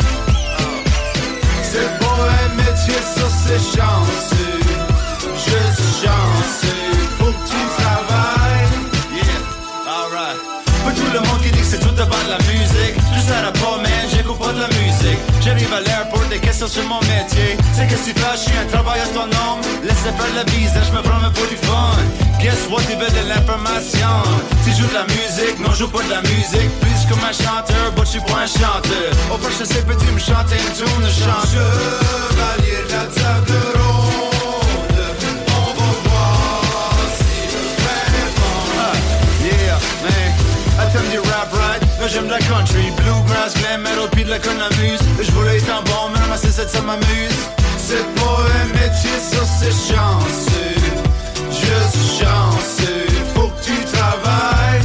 C'est pas un métier, ça c'est chanceux. Juste chanceux, faut que tu travailles. Yeah, alright. Pour tout le monde qui dit que c'est tout about la musique, juste à la pas, man, j'écoute pas de la musique. J'arrive à l'airport, des questions sur mon métier. C'est que si fâche, je suis un travail autonome. Laissez faire la bise, je me prends pour du fun. Guess what, ils veulent de l'information. Si je joue de la musique, non, je joue pas de la musique. Plus je suis comme un chanteur, but je suis pas un chanteur. Au prochain, c'est peux-tu me chanter une tune de chante? Chevalier de la table ronde, on va voir si le frère est bon. Ah, yeah, man. I t'aime du rap, right? Là j'aime de la country, bluegrass, glam metal, pis de la cornemuse. Je voulais être en bon, mais ramasser cette, ça m'amuse. C'est pas un métier, ça c'est chanceux. Juste chanceux, faut que tu travailles.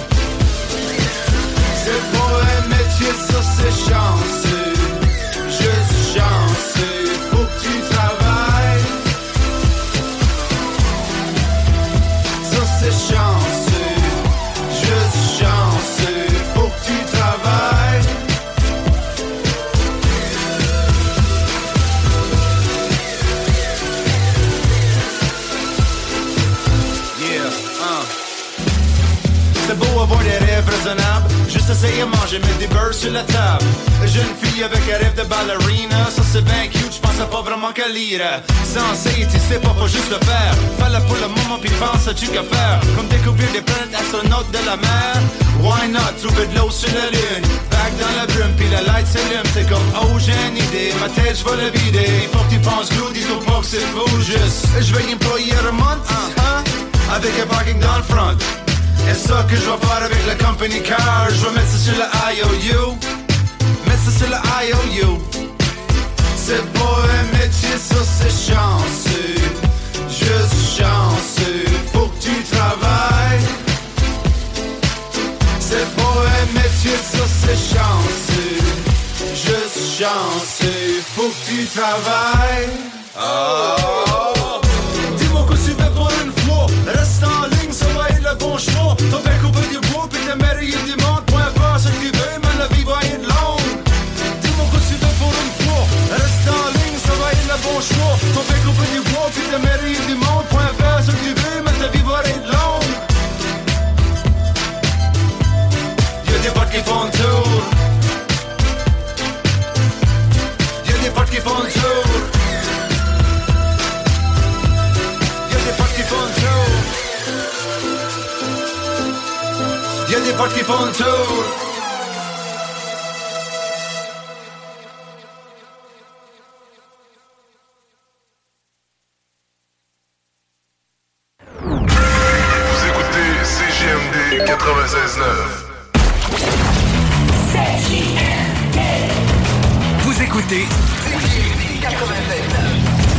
C'est pas un métier, ça c'est chanceux. Juste chanceux, faut que tu travailles. Ça c'est chanceux. Juste chanceux, faut que tu travailles. Yeah, uh. C'est beau avoir des rêves raisonnables. Juste essayer de manger, mettre des beurres sur la table. Jeune fille avec un rêve de ballerina. Ça c'est bien cute, j'pensais pas vraiment qu'à lire. Censé, tu sais pas, faut juste le faire. Fallait pour le moment, pis pense à tu qu'à faire. Comme découvrir des planètes astronautes de la mer. Why not, trouver de l'eau sur la lune. Back dans la brume, pis la light s'allume. C'est comme, oh j'ai une idée, ma tête j'vais la vider. Faut que tu penses glou, dis-toi pas que c'est fou. Juste, j'vais employer un month, hein, avec un parking dans le front. Et ça que je vais faire avec la company car. Je vais mettre ça sur le I O U. Mettre ça sur le I O U. C'est pas un métier, ça c'est chanceux. Juste chanceux, faut que tu travailles. C'est pas un métier, ça c'est chanceux. Juste chanceux, faut que tu travailles. Oh. Dis-moi que tu fais pour une fois. Reste en ligne, ça va être le bon choix. T'as bien coupé du bois, pis t'as mérité du monde. Point faire ce que tu veux, mais la vie va être longue. Dis-moi que tu fais pour une fois. Reste en ligne, ça va être le bon choix. T'as bien coupé du bois, pis t'as mérité du monde. Point faire ce que tu veux, mais ta vie va être longue. Y'a des potes qui font le tour. Y'a des potes qui font le tour. Y'a des potes qui font le tour. Vous écoutez C J M D quatre-vingt-seize neuf. Vous écoutez C J M D quatre-vingt-seize neuf.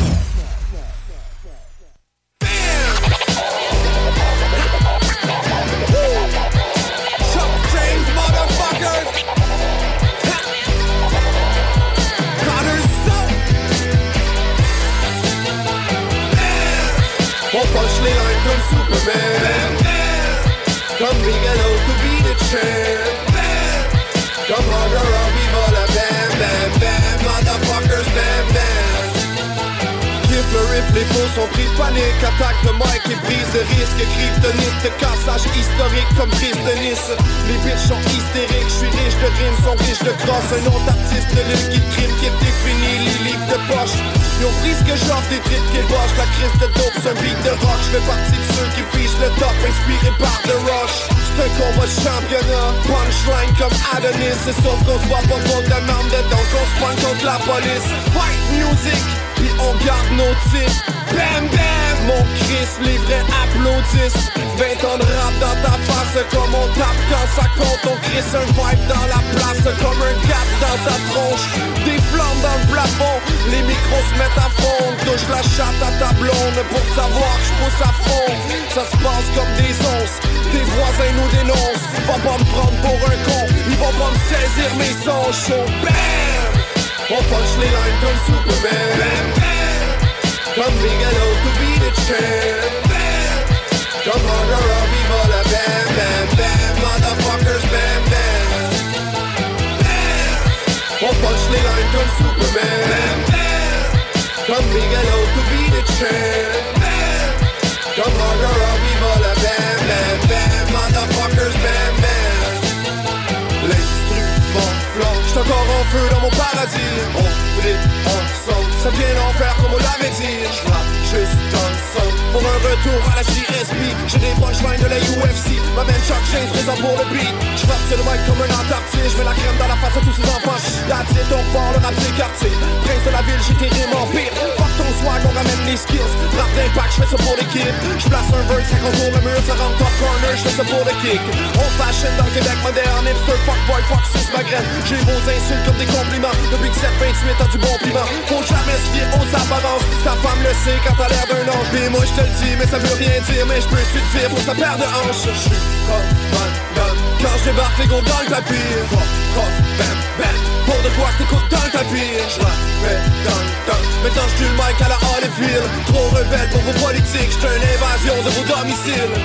On punch les lines comme Superman. Comme Bigelow to be the champ. Comme Hunter Rock, viva la bam bam bam. Motherfuckers bam bam. Kiff le riff, les faux sont pris de panique. Attaque de Mike et prise de risque. Kryptonite de cassage historique comme prise de Nice. Les bitches sont hystériques, j'suis riche de rimes, sont riches de crosse. Un autre artiste de l'île qui crime, qui définit les livres de poche. Ils ont pris ce que j'offre, des tripes qui bochent. La crise de dope, c'est un beat de rock. J'fais partie de ceux qui fichent le top, inspiré par The Rush. C'est un combat de championnat, punchline comme Adonis. C'est sauf qu'on se voit pas contre de merde dedans, qu'on se pointe contre la police. Fight music, puis on garde nos tips. Bam bam, mon Christ, les vrais applaudissent. Vingt ans de rap dans ta face, comme on tape quand ça compte. On crisse un vibe dans la place, comme un gap dans ta tronche. Des flammes dans le plafond, les micros se mettent à fond. Touche la chatte à ta blonde pour savoir que je pousse à fond. Ça se passe comme des onces, tes voisins nous dénoncent. Va pas me prendre pour un con, ils vont pas me saisir mes songes. So bam, on punch les lines comme Superman. Bam, bam, comme Bigelow to be the champ. Bam, comme Harder, viva la bam, bam, bam. Motherfuckers, bam, bam. Bam, on punch les lines comme Superman. Bam, bam, comme Bigelow to be the champ. Bam, comme Harder, viva la bam, bam, bam. Motherfuckers, bam, bam. L'instrument flanc, j'suis encore en feu dans mon paradis. On brille ensemble, ça vient d'enfer comme on l'avait dit. J'rappe juste dans le son, pour un retour à la J S P. J'ai des punchlines de la U F C, ma belle Chuck James présent pour le beat. J'frappe sur le mic comme un antarctique, j'mets la crème dans la face à tous ces enfants. La tire ton port, le rap c'est quartier. Prince de la ville, j'ai terriblement pire. Fuck ton swag, on ramène les skills. Rap d'impact, j'fais ça pour l'équipe. J'place un verse, ça contourne le mur, ça rentre top corner, j'fais ça pour le kick. On fashion dans le Québec moderne, hipster, fuck boy, fuck sus ma graine. J'ai vos insultes comme des compliments. Depuis que sept vingt-huit ans du bon piment. Faut jamais se fier aux apparences. Ta femme le sait quand t'as l'air d'un ange. Pis moi j'te le dis, mais ça veut rien dire. Mais j'peux te dire pour sa paire de hanches. J'suis comme man, gun. Quand j'débarque, les gros dans le tapis. Fuck, fuck, bam, bam. Pour de quoi que t'écoutes dans le tapis. J'rappelle dans le temps. Maintenant j'tue le mic à la Holyfield. Trop rebelle pour vos politiques. J'te une invasion de vos domiciles.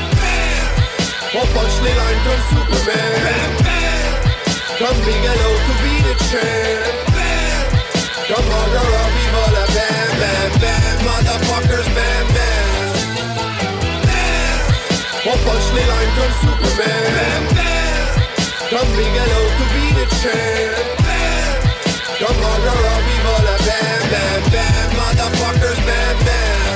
On punch les lines comme Superman. Bam, bam. Comme Bigelow to be the champ. Bam. Comme Harder, viva la bam, bam, bam. Motherfuckers, bam, bam. Bam. On punch les lines comme Superman. Bam, bam. Comme Bigelow to be the champ. Bam. Comme Harder, viva la bam, bam, bam. Motherfuckers, bam, bam.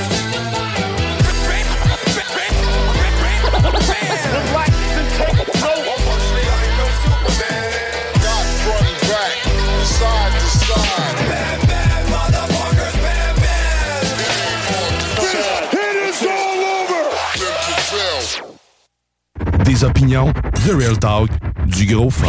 Des opinions, The Real Talk, du gros fun.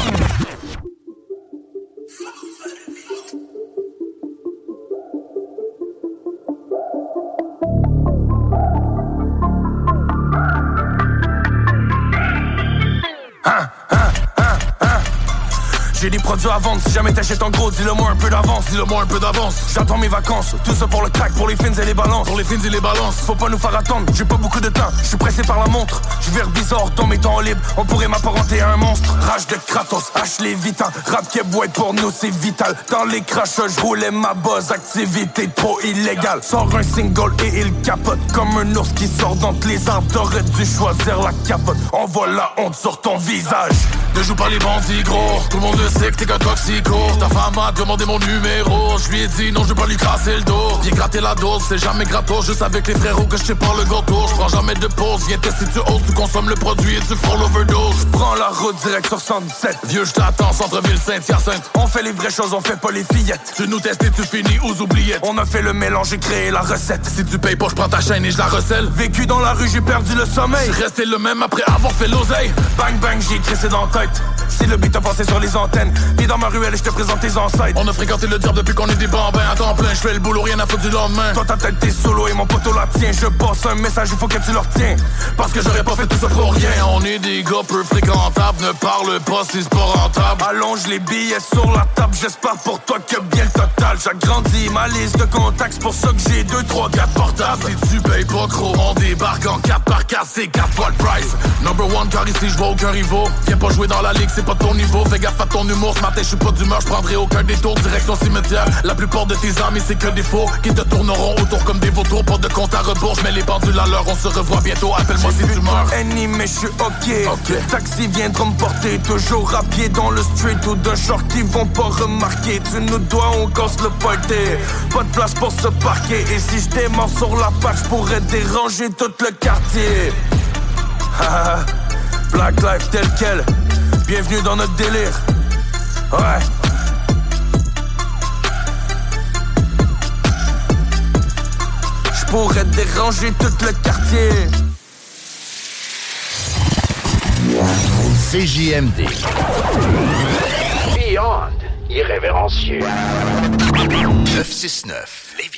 J'ai des produits à vendre, si jamais t'achètes en gros, dis-le moi un peu d'avance, dis-le moi un peu d'avance. J'attends mes vacances, tout ça pour le crack, pour les fins et les balances. Pour les fins et les balances, faut pas nous faire attendre, j'ai pas beaucoup de temps, je suis pressé par la montre. Je vire bizarre dans mes temps libres, on pourrait m'apparenter à un monstre. Rage de Kratos, hache les vitins, rap Québec pour nous c'est vital. Dans les crachats, je roulais ma buzz, activité trop illégale. Sors un single et il capote, comme un ours qui sort d'entre les arbres. T'aurais dû choisir la capote, on voit la honte sur ton visage. Ne joue pas les bandits gros, tout le monde le sait que t'es qu'un toxico. Ta femme a demandé mon numéro, je lui ai dit non, je vais pas lui casser le dos. Viens gratter la dose, c'est jamais gratos, juste avec les frérots que je t'ai par le gâteau. Je prends jamais de pause, viens tester, tu oses, tu consommes le produit et tu feras l'overdose. Prends la route direct sur cent dix-sept. Vieux, je t'attends, centre-ville Saint-Hyacinthe. On fait les vraies choses, on fait pas les fillettes. Tu nous testes et tu finis aux oubliettes. On a fait le mélange et créé la recette. Si tu payes pas, je prends ta chaîne et je la recèle. Vécu dans la rue, j'ai perdu le sommeil. J'suis resté le même après avoir fait l'oseille. Bang bang, j'ai crissé dans la tête. Si le beat a passé sur les antennes, viens dans ma ruelle et je te présente tes ancêtres. On a fréquenté le diable depuis qu'on est des bambins. À temps plein, je fais le boulot, rien à foutre du lendemain. Toi ta tête t'es solo et mon poteau la tient. Je passe un message, il faut que tu le retiens. Parce que j'aurais pas fait tout ça pour rien. On est des gars peu fréquentables. Ne parle pas si c'est pas rentable. Allonge les billets sur la table. J'espère pour toi que bien le total. J'agrandis ma liste de contacts. C'est pour ça que j'ai deux, trois, quatre portables. Si tu payes pas gros, on débarque en quatre par quatre. C'est quatre fois le price. Number one car ici je vois aucun rivaux. Viens pas jouer dans la ligue, c'est pas ton niveau. Fais gaffe à ton humour, ce matin je suis pas d'humeur. Je prendrai aucun détour, direction cimetière. La plupart de tes amis c'est que des faux qui te tourneront autour comme des vautours. Pas de compte à rebours, j'mets les pendules à l'heure. On se revoit bientôt, appelle-moi si tu meurs. Annie mais je suis ok, ok. Taxi viendra me porter, toujours à pied dans le street. Ou d'un short qui vont pas remarquer. Tu nous dois, on casse le party. Pas de place pour se parquer. Et si je démarre sur la patch, je pourrais déranger tout le quartier. Black Life tel quel. Bienvenue dans notre délire. Ouais. pourrait déranger tout le quartier. C J M D. Beyond irrévérencieux. neuf cent soixante-neuf, Lévis.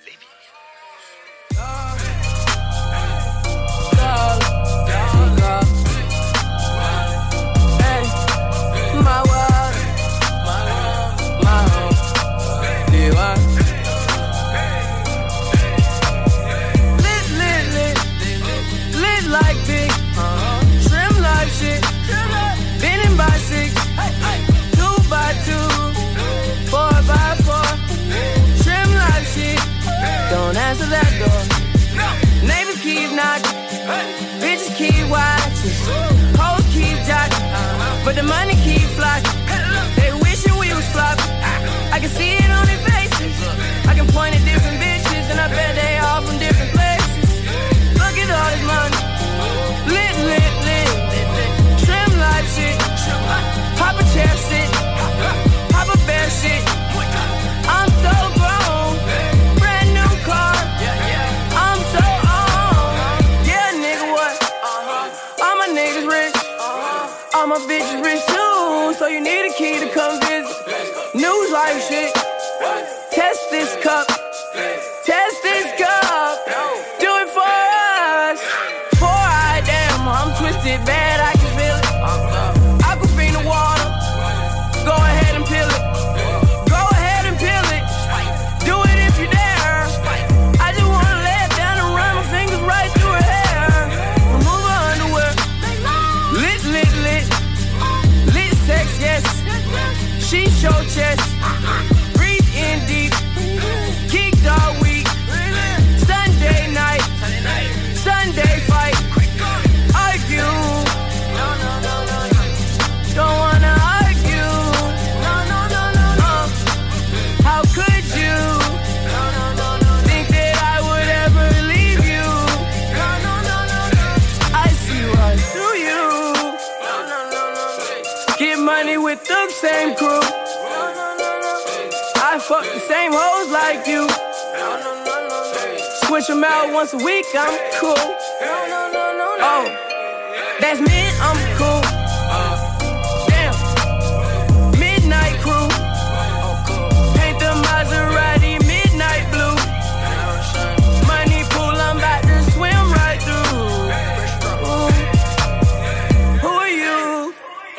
My world, my home, do I? Lit, lit, lit, lit like big, trim like shit, bending by six, two by two, four by four, trim like shit. Don't answer that door. Neighbors keep knocking, bitches keep watching, hoes keep jocking. But the money keep flocking. They wishing we was flopping. I can see it on their faces. I can point at different bitches, and I bet they all from different places. Look at all this money. Lit, lit, lit. Trim life shit. Pop a chair sit. Pop a bear shit. I'm so grown. Brand new car. I'm so on. Yeah, nigga, what? All my niggas rich. All my bitches rich too, so you need a key to come visit. News like shit. Test this cup. Test this cup. Do it for us. Four eye damn, I'm twisted bad, I can feel it. Aquafina water. Go ahead and peel it. Go ahead and peel it. Do it if you dare. I just wanna lay it down and run my fingers right through her hair. Remove her underwear. Lit, lit, lit. Lit sex, yes. She show chest. Breathe in deep. Geek dog week. Sunday night. Sunday fight. Argue. Don't wanna argue. Uh, how could you think that I would ever leave you? I see right through you. Get money with the same crew. I fuck the same hoes like you. Switch them out once a week, I'm cool. Oh, that's me, I'm cool. Damn, midnight crew. Paint the Maserati midnight blue. Money pool, I'm about to swim right through. Ooh. Who are you?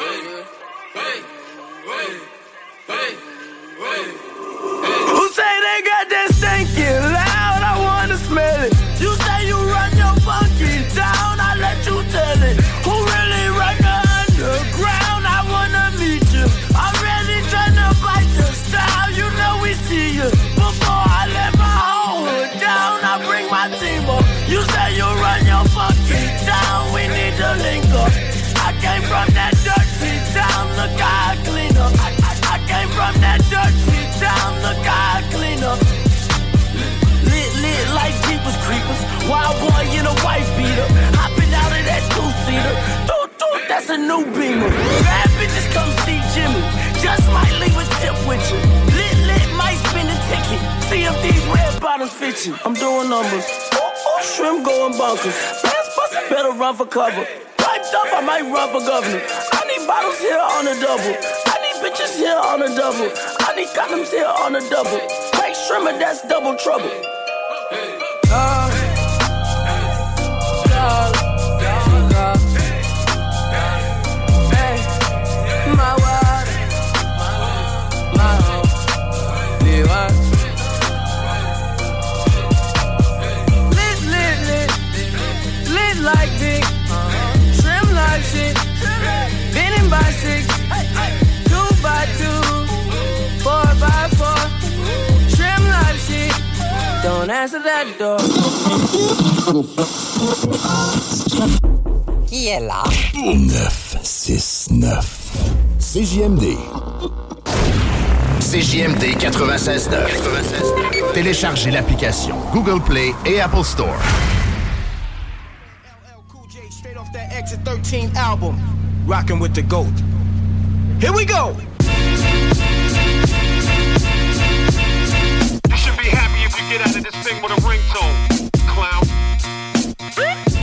Who say they got that stinking loud? I wanna smell it. You say you run your funky town, I let you tell it. Who really run the underground? I wanna meet you. I'm really tryna bite the style, you know we see you. Before I let my whole hood down, I bring my team up. You say you run your funky town, we need to link up. I came from that dirty town, look how I clean up. I, I, I came from that dirty town, look how I clean up. Lit, lit like Jeepers Creepers. Wild boy in a white beater. Hopping out of that two-seater. Doot, doot, that's a new Beamer. Bad bitches come see Jimmy. Just might leave a tip with you. Lit, lit, might spin a ticket. See if these red bottoms fit you. I'm doing numbers. Ooh, ooh, shrimp going bunkers. Pants bustin', better run for cover. Piped up, I might run for governor. I need bottles here on a double. I need bitches here on a double. I need condoms here on a double. Craig Shrimmer, that's double trouble. Uh, dog, dog, dog. Hey, my wild, my home, do I? Lit, lit, lit, lit like big, trim like shit, bending by six, two by two, four by four, trim like shit. Don't answer that door. Qui est là? neuf six neuf. C J M D. C J M D quatre-vingt-seize neuf. Téléchargez l'application Google Play et Apple Store. Straight off that Exit thirteen album, rocking with the GOAT. Here we go. You should be happy if you get out of this thing with a ringtone.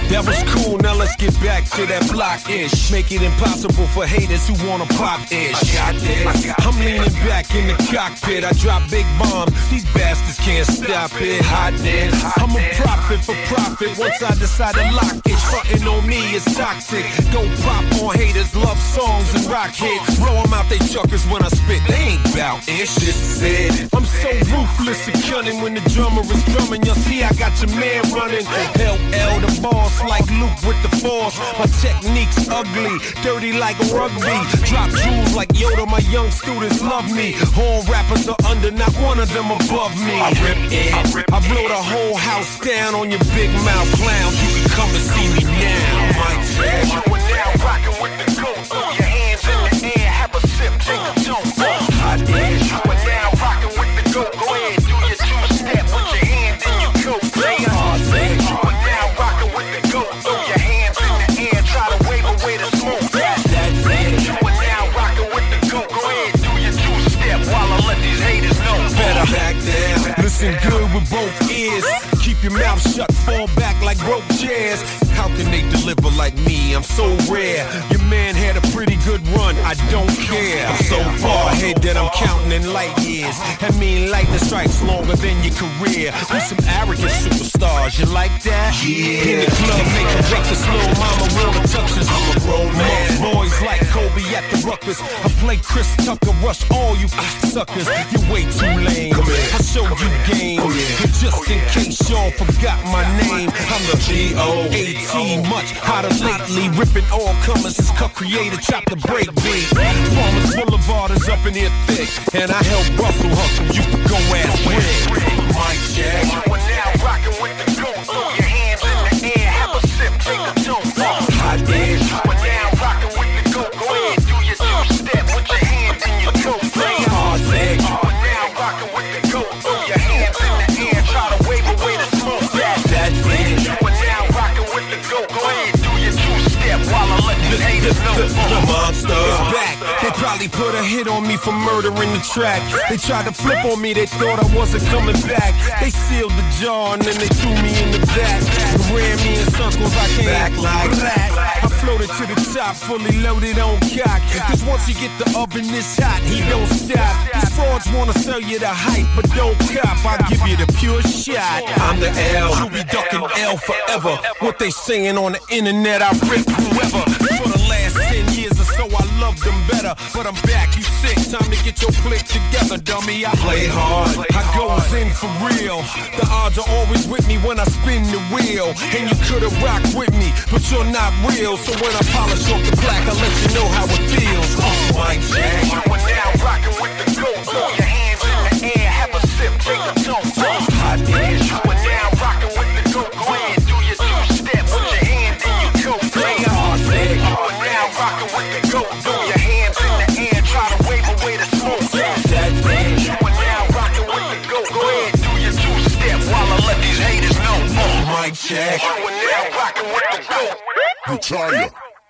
That was cool, now let's get back to that block-ish. Make it impossible for haters who wanna pop-ish. Got this. I'm leaning back in the cockpit. I drop big bombs, these bastards can't stop it. Hotness. I'm a prophet for profit. Once I decide to lock it, frontin' on me is toxic. Go pop on haters, love songs and rock hits. Blow them out they chuckers when I spit, they ain't bout ish. This is it. I'm so ruthless and cunning when the drummer is drumming. You'll see I got your man running. L L the boss like Luke with the force. My technique's ugly, dirty like rugby. Drop jewels like Yoda, my young students love me. All rappers are under, not one of them above me. I rip it, I, rip I blow the whole house down on your big mouth clowns. You can come and see me now. Mike Jack, you are now rocking with the goat. Throw your hands in the air, have a sip, take a toke. I did, you are now rocking with the goat. Go ahead, do your two-step, put your hands in your coat. Play hard, you are now rocking with the goat. Throw your hands in the air, try to wave away the smoke. That's that it. You are now rocking with the goat. Go ahead, do your two-step while I let these haters know. Better back down, listen good with both ears. Keep your mouth shut, fall back like broke chairs. How can they deliver like me? I'm so rare. Your man had a pretty good run, I don't care. I'm so far ahead that I'm counting in light years. I mean lightning strikes longer than your career. We some arrogant superstars, you like that? Yeah. In the club, make a breakfast, little mama will touches. I'm a grown man. Boys like Kobe at the Ruckers. I play Chris Tucker, rush all you suckers. You're way too lame. I show you game. And just in case y'all forgot my name, I'm the G O A T, much hotter lately. Ripping all comers, is cut creator, chop the break beat. Farmers Boulevard is up in here thick, and I help Russell hustle, you can go ass quick. Mike Jack, you are now rocking with the goat. Throw your hands in the air, have a sip, take a toke. I did, you are now rocking with the goat. Go ahead, do your two-step, put your hands in your coat. Play hard, leg, you are now rocking with the goat. Throw your hands in the air, try to wave away the smoke. That's that it. You are now rocking with the goat. Go ahead, do your two-step while I let these haters know. The monster is back. They probably put a hit on me for murdering the track. They tried to flip on me, they thought I wasn't coming back. They sealed the jar and then they threw me in the back. Ran me in circles, I can't act like that. I floated to the top, fully loaded on cock. Cause once you get the oven this hot, he don't stop. These frauds wanna sell you the hype, but don't cop. I'll give you the pure shot. I'm the L, you be ducking L forever. What they saying on the internet, I rip whoever. For the last ten years or so, I loved them better. But I'm back, you sick, time to get your click together, dummy. I play hard, I goes in for real. The odds are always with me when I spin the wheel. And you could've rocked with me, but you're not real. So when I polish off the plaque, I'll let you know how it feels. Oh, Mike Jack, you are now rocking with the goat. Throw your hands in the air, have a sip, take a toke. I did, you are now rocking with the goat. Go ahead, do your two-step, put your hands in your coat. Play hard, leg, you are now rocking with the goat. Throw your hands in the air, try to wave away the smoke. That it. You are now rocking with the goat. Go ahead, do your two-step while I let these haters know. Oh, Mike Jack, you are now rocking with the goat. Natalia.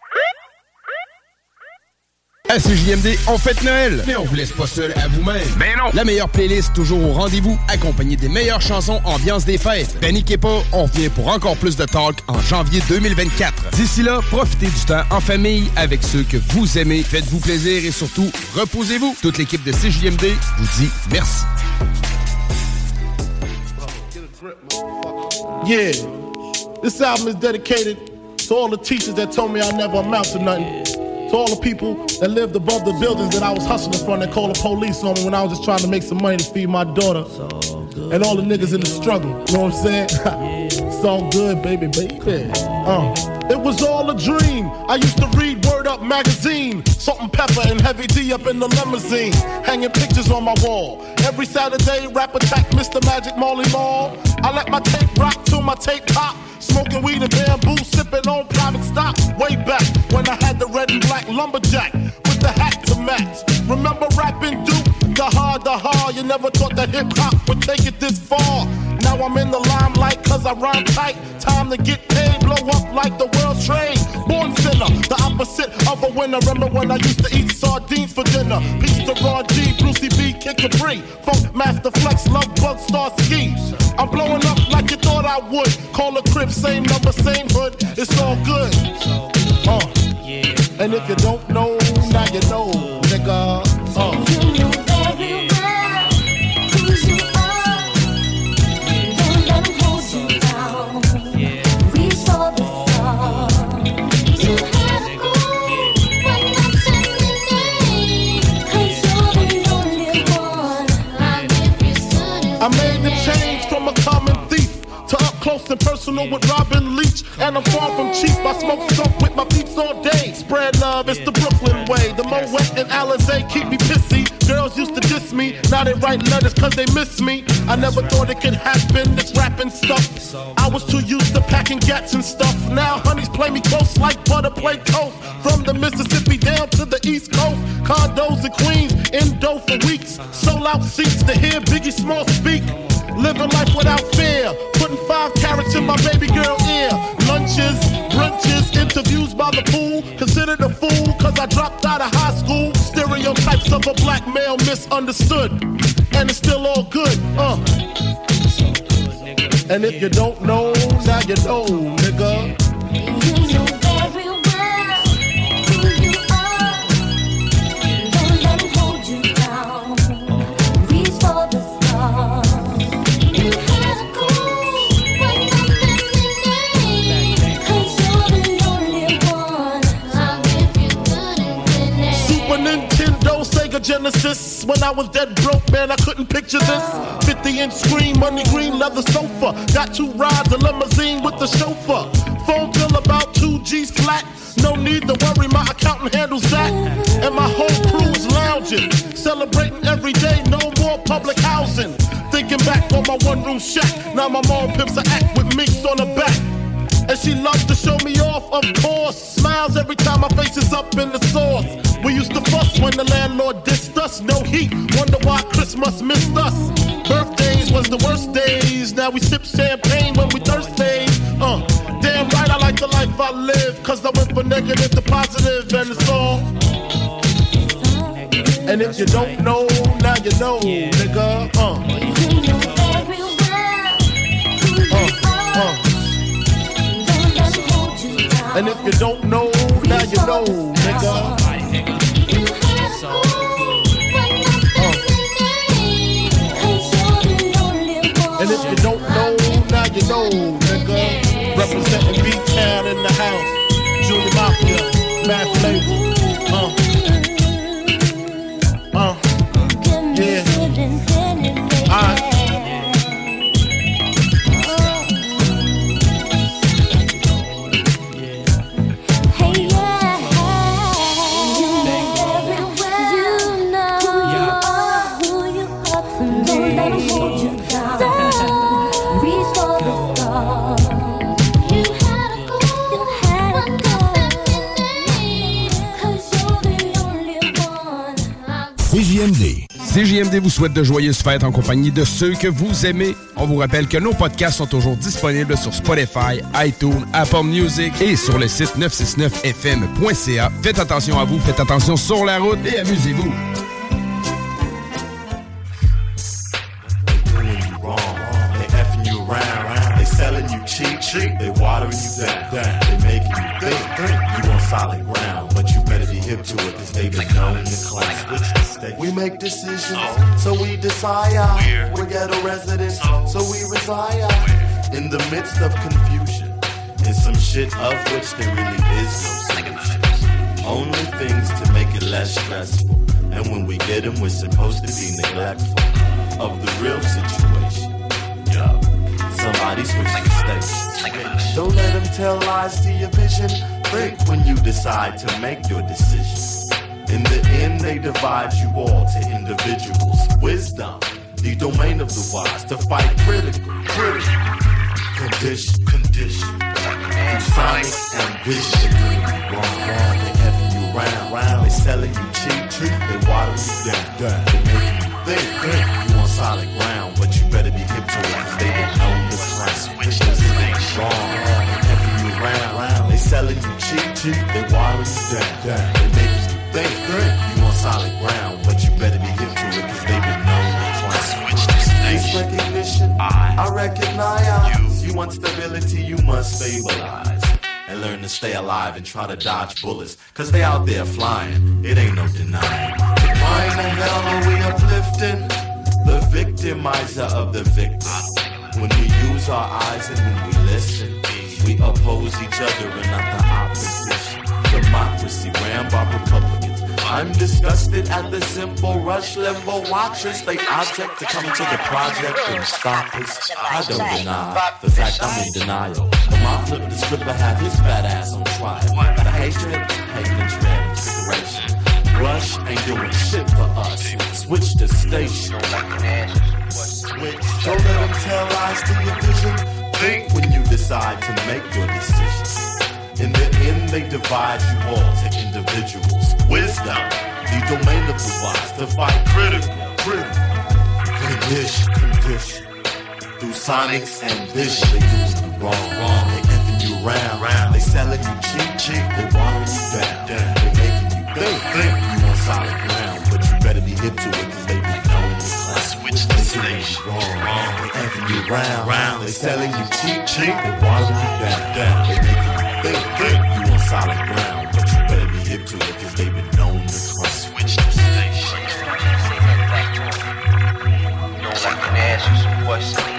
À C J M D, on fête Noël, mais on vous laisse pas seul à vous-même. Ben non! La meilleure playlist toujours au rendez-vous, accompagnée des meilleures chansons ambiance des fêtes. Paniquez pas, on revient pour encore plus de talk en janvier deux mille vingt-quatre. D'ici là, profitez du temps en famille avec ceux que vous aimez. Faites-vous plaisir et surtout, reposez-vous. Toute l'équipe de C J M D vous dit merci. Yeah, this album is dedicated to all the teachers that told me I never amount to nothing. To all the people that lived above the buildings that I was hustling from that called the police on me when I was just trying to make some money to feed my daughter. And all the niggas in the struggle, you know what I'm saying? It's all good, baby, baby. Uh. It was all a dream. I used to read Word Up magazine. Salt and Pepper and Heavy D up in the limousine. Hanging pictures on my wall. Every Saturday, Rap Attack, Mister Magic, Marley Marl. I let my tape rock till my tape pop. Smoking weed and bamboo, sipping on private stock. Way back when I had the red and black lumberjack with the hat to match. Remember rapping Duke? The hard, the hard. You never thought that hip hop would take it this far. Now I'm in the limelight cause I rhyme tight. Time to get paid, blow up like the world's trade. Born sinner, the opposite of a winner. Remember when I used to eat sardines for dinner? Peace to Ron G, Brucey B, Kid Capri, Funk Master Flex, Love Bug, Star Ski. I'm blowing up like you thought what I would. Call a crib, same number, same hood. It's all good. Uh. And if you don't know, now you know, nigga. Uh. I made the change from a common thief to up close and personal with Robin Leach. And I'm far from cheap, I smoke stuff with my peeps all day. Spread love, it's the Brooklyn way. The Moet and Alizé keep me pissy. Girls used to diss me, now they write letters cause they miss me. I never thought it could happen, this rapping stuff. I was too used to packing gats and stuff. Now honeys play me close like butter play toast. From the Mississippi down to the East Coast. Condos in Queens, indo for weeks. Sold out seats to hear Biggie Small speak. Living life without fear, putting five carats in my baby girl ear. Lunches, brunches, interviews by the pool. Considered a fool cause I dropped out of high school. Stereotypes of a black male misunderstood. And it's still all good, uh. And if you don't know, now you know, nigga. Genesis. When I was dead broke, man, I couldn't picture this. fifty inch screen, money green, leather sofa. Got two rides, a limousine with the chauffeur. Phone bill about two G's flat. No need to worry, my accountant handles that. And my whole crew is lounging, celebrating every day, no more public housing. Thinking back on my one room shack. Now my mom pimps a act with minks on her back. And she loves to show me off, of course. Smiles every time my face is up in the sauce. We used to fuss when the landlord dissed us. No heat, wonder why Christmas missed us. Birthdays was the worst days. Now we sip champagne when we thirsty. Uh, damn right I like the life I live. Cause I went from negative to positive and it's all. And if you don't know, now you know, nigga. Uh. Uh, uh. And if you don't know, now you know, nigga. And if you don't know, now you know, nigga. Representing B-Town in the house. Junior Mafia, Math Label. Uh. Uh. Yeah. Alright. C J M D. C J M D vous souhaite de joyeuses fêtes en compagnie de ceux que vous aimez. On vous rappelle que nos podcasts sont toujours disponibles sur Spotify, iTunes, Apple Music et sur le site neuf cent soixante-neuf F M point C A. Faites attention à vous, faites attention sur la route et amusez-vous. Selling you cheap, cheap. They watering you down, down. They making you think, think. You on solid ground, but you better be hip to it, cause they been known in class. We make decisions, so we desire. We're ghetto residents, so we reside. In the midst of confusion, is some shit of which there really is no solution. Only things to make it less stressful. And when we get them, we're supposed to be neglectful of the real situation. Yeah. Somebody switch the station. Don't let them tell lies to your vision. Think when you decide to make your decision. In the end, they divide you all to individuals. Wisdom, the domain of the wise, to fight critical, critical condition, condition. Through science and vision, wrong, wrong. They effing you round, round. They selling you cheap, cheap. They water you down, down. They making you think, think. You on solid ground, but you better be hip to it, cause they don't know the ground. Switch this thing wrong, wrong. They effing you round, round. They selling you cheap, cheap. They water you down, down. They making you think, think. You on solid ground, but you better be hip to it, cause they been known the ground. Switch this thing. This recognition, I, I recognize you. You want stability, you must stabilize. And learn to stay alive and try to dodge bullets. Cause they out there flying, it ain't no denying. The crying in hell, are we uplifting? The victimizer of the victim. When we use our eyes and when we listen, we oppose each other and not the opposition. Democracy ran by Republicans. I'm disgusted at the simple rush limbo watchers. They object to come to the project and stop us. I don't deny the fact I'm in denial. But my flip the script, I have his fat ass on trial. The hatred, hating and transfiguration. Rush ain't doing shit for us. Switch the station. Switch. Don't let them tell lies to your vision. Think when you decide to make your decision. In the end, they divide you all to individuals. Wisdom, the domain of the wise, to fight critical, critical, condition, condition. Through sonics and vision, they do you wrong, wrong. They effing you round, round. They selling you cheap, cheap. They watering you down, down. They making you think, think. You on solid ground, but you better be hip to it, cause they be knowing the class. Switch the station, wrong, wrong. They effing you round, round. They selling you cheap, cheap. They watering you down, down. They making you think, think. You on solid ground, but you better be hip to it, cause they been known to cry. Switch the station. You know, like an ass, you some boy.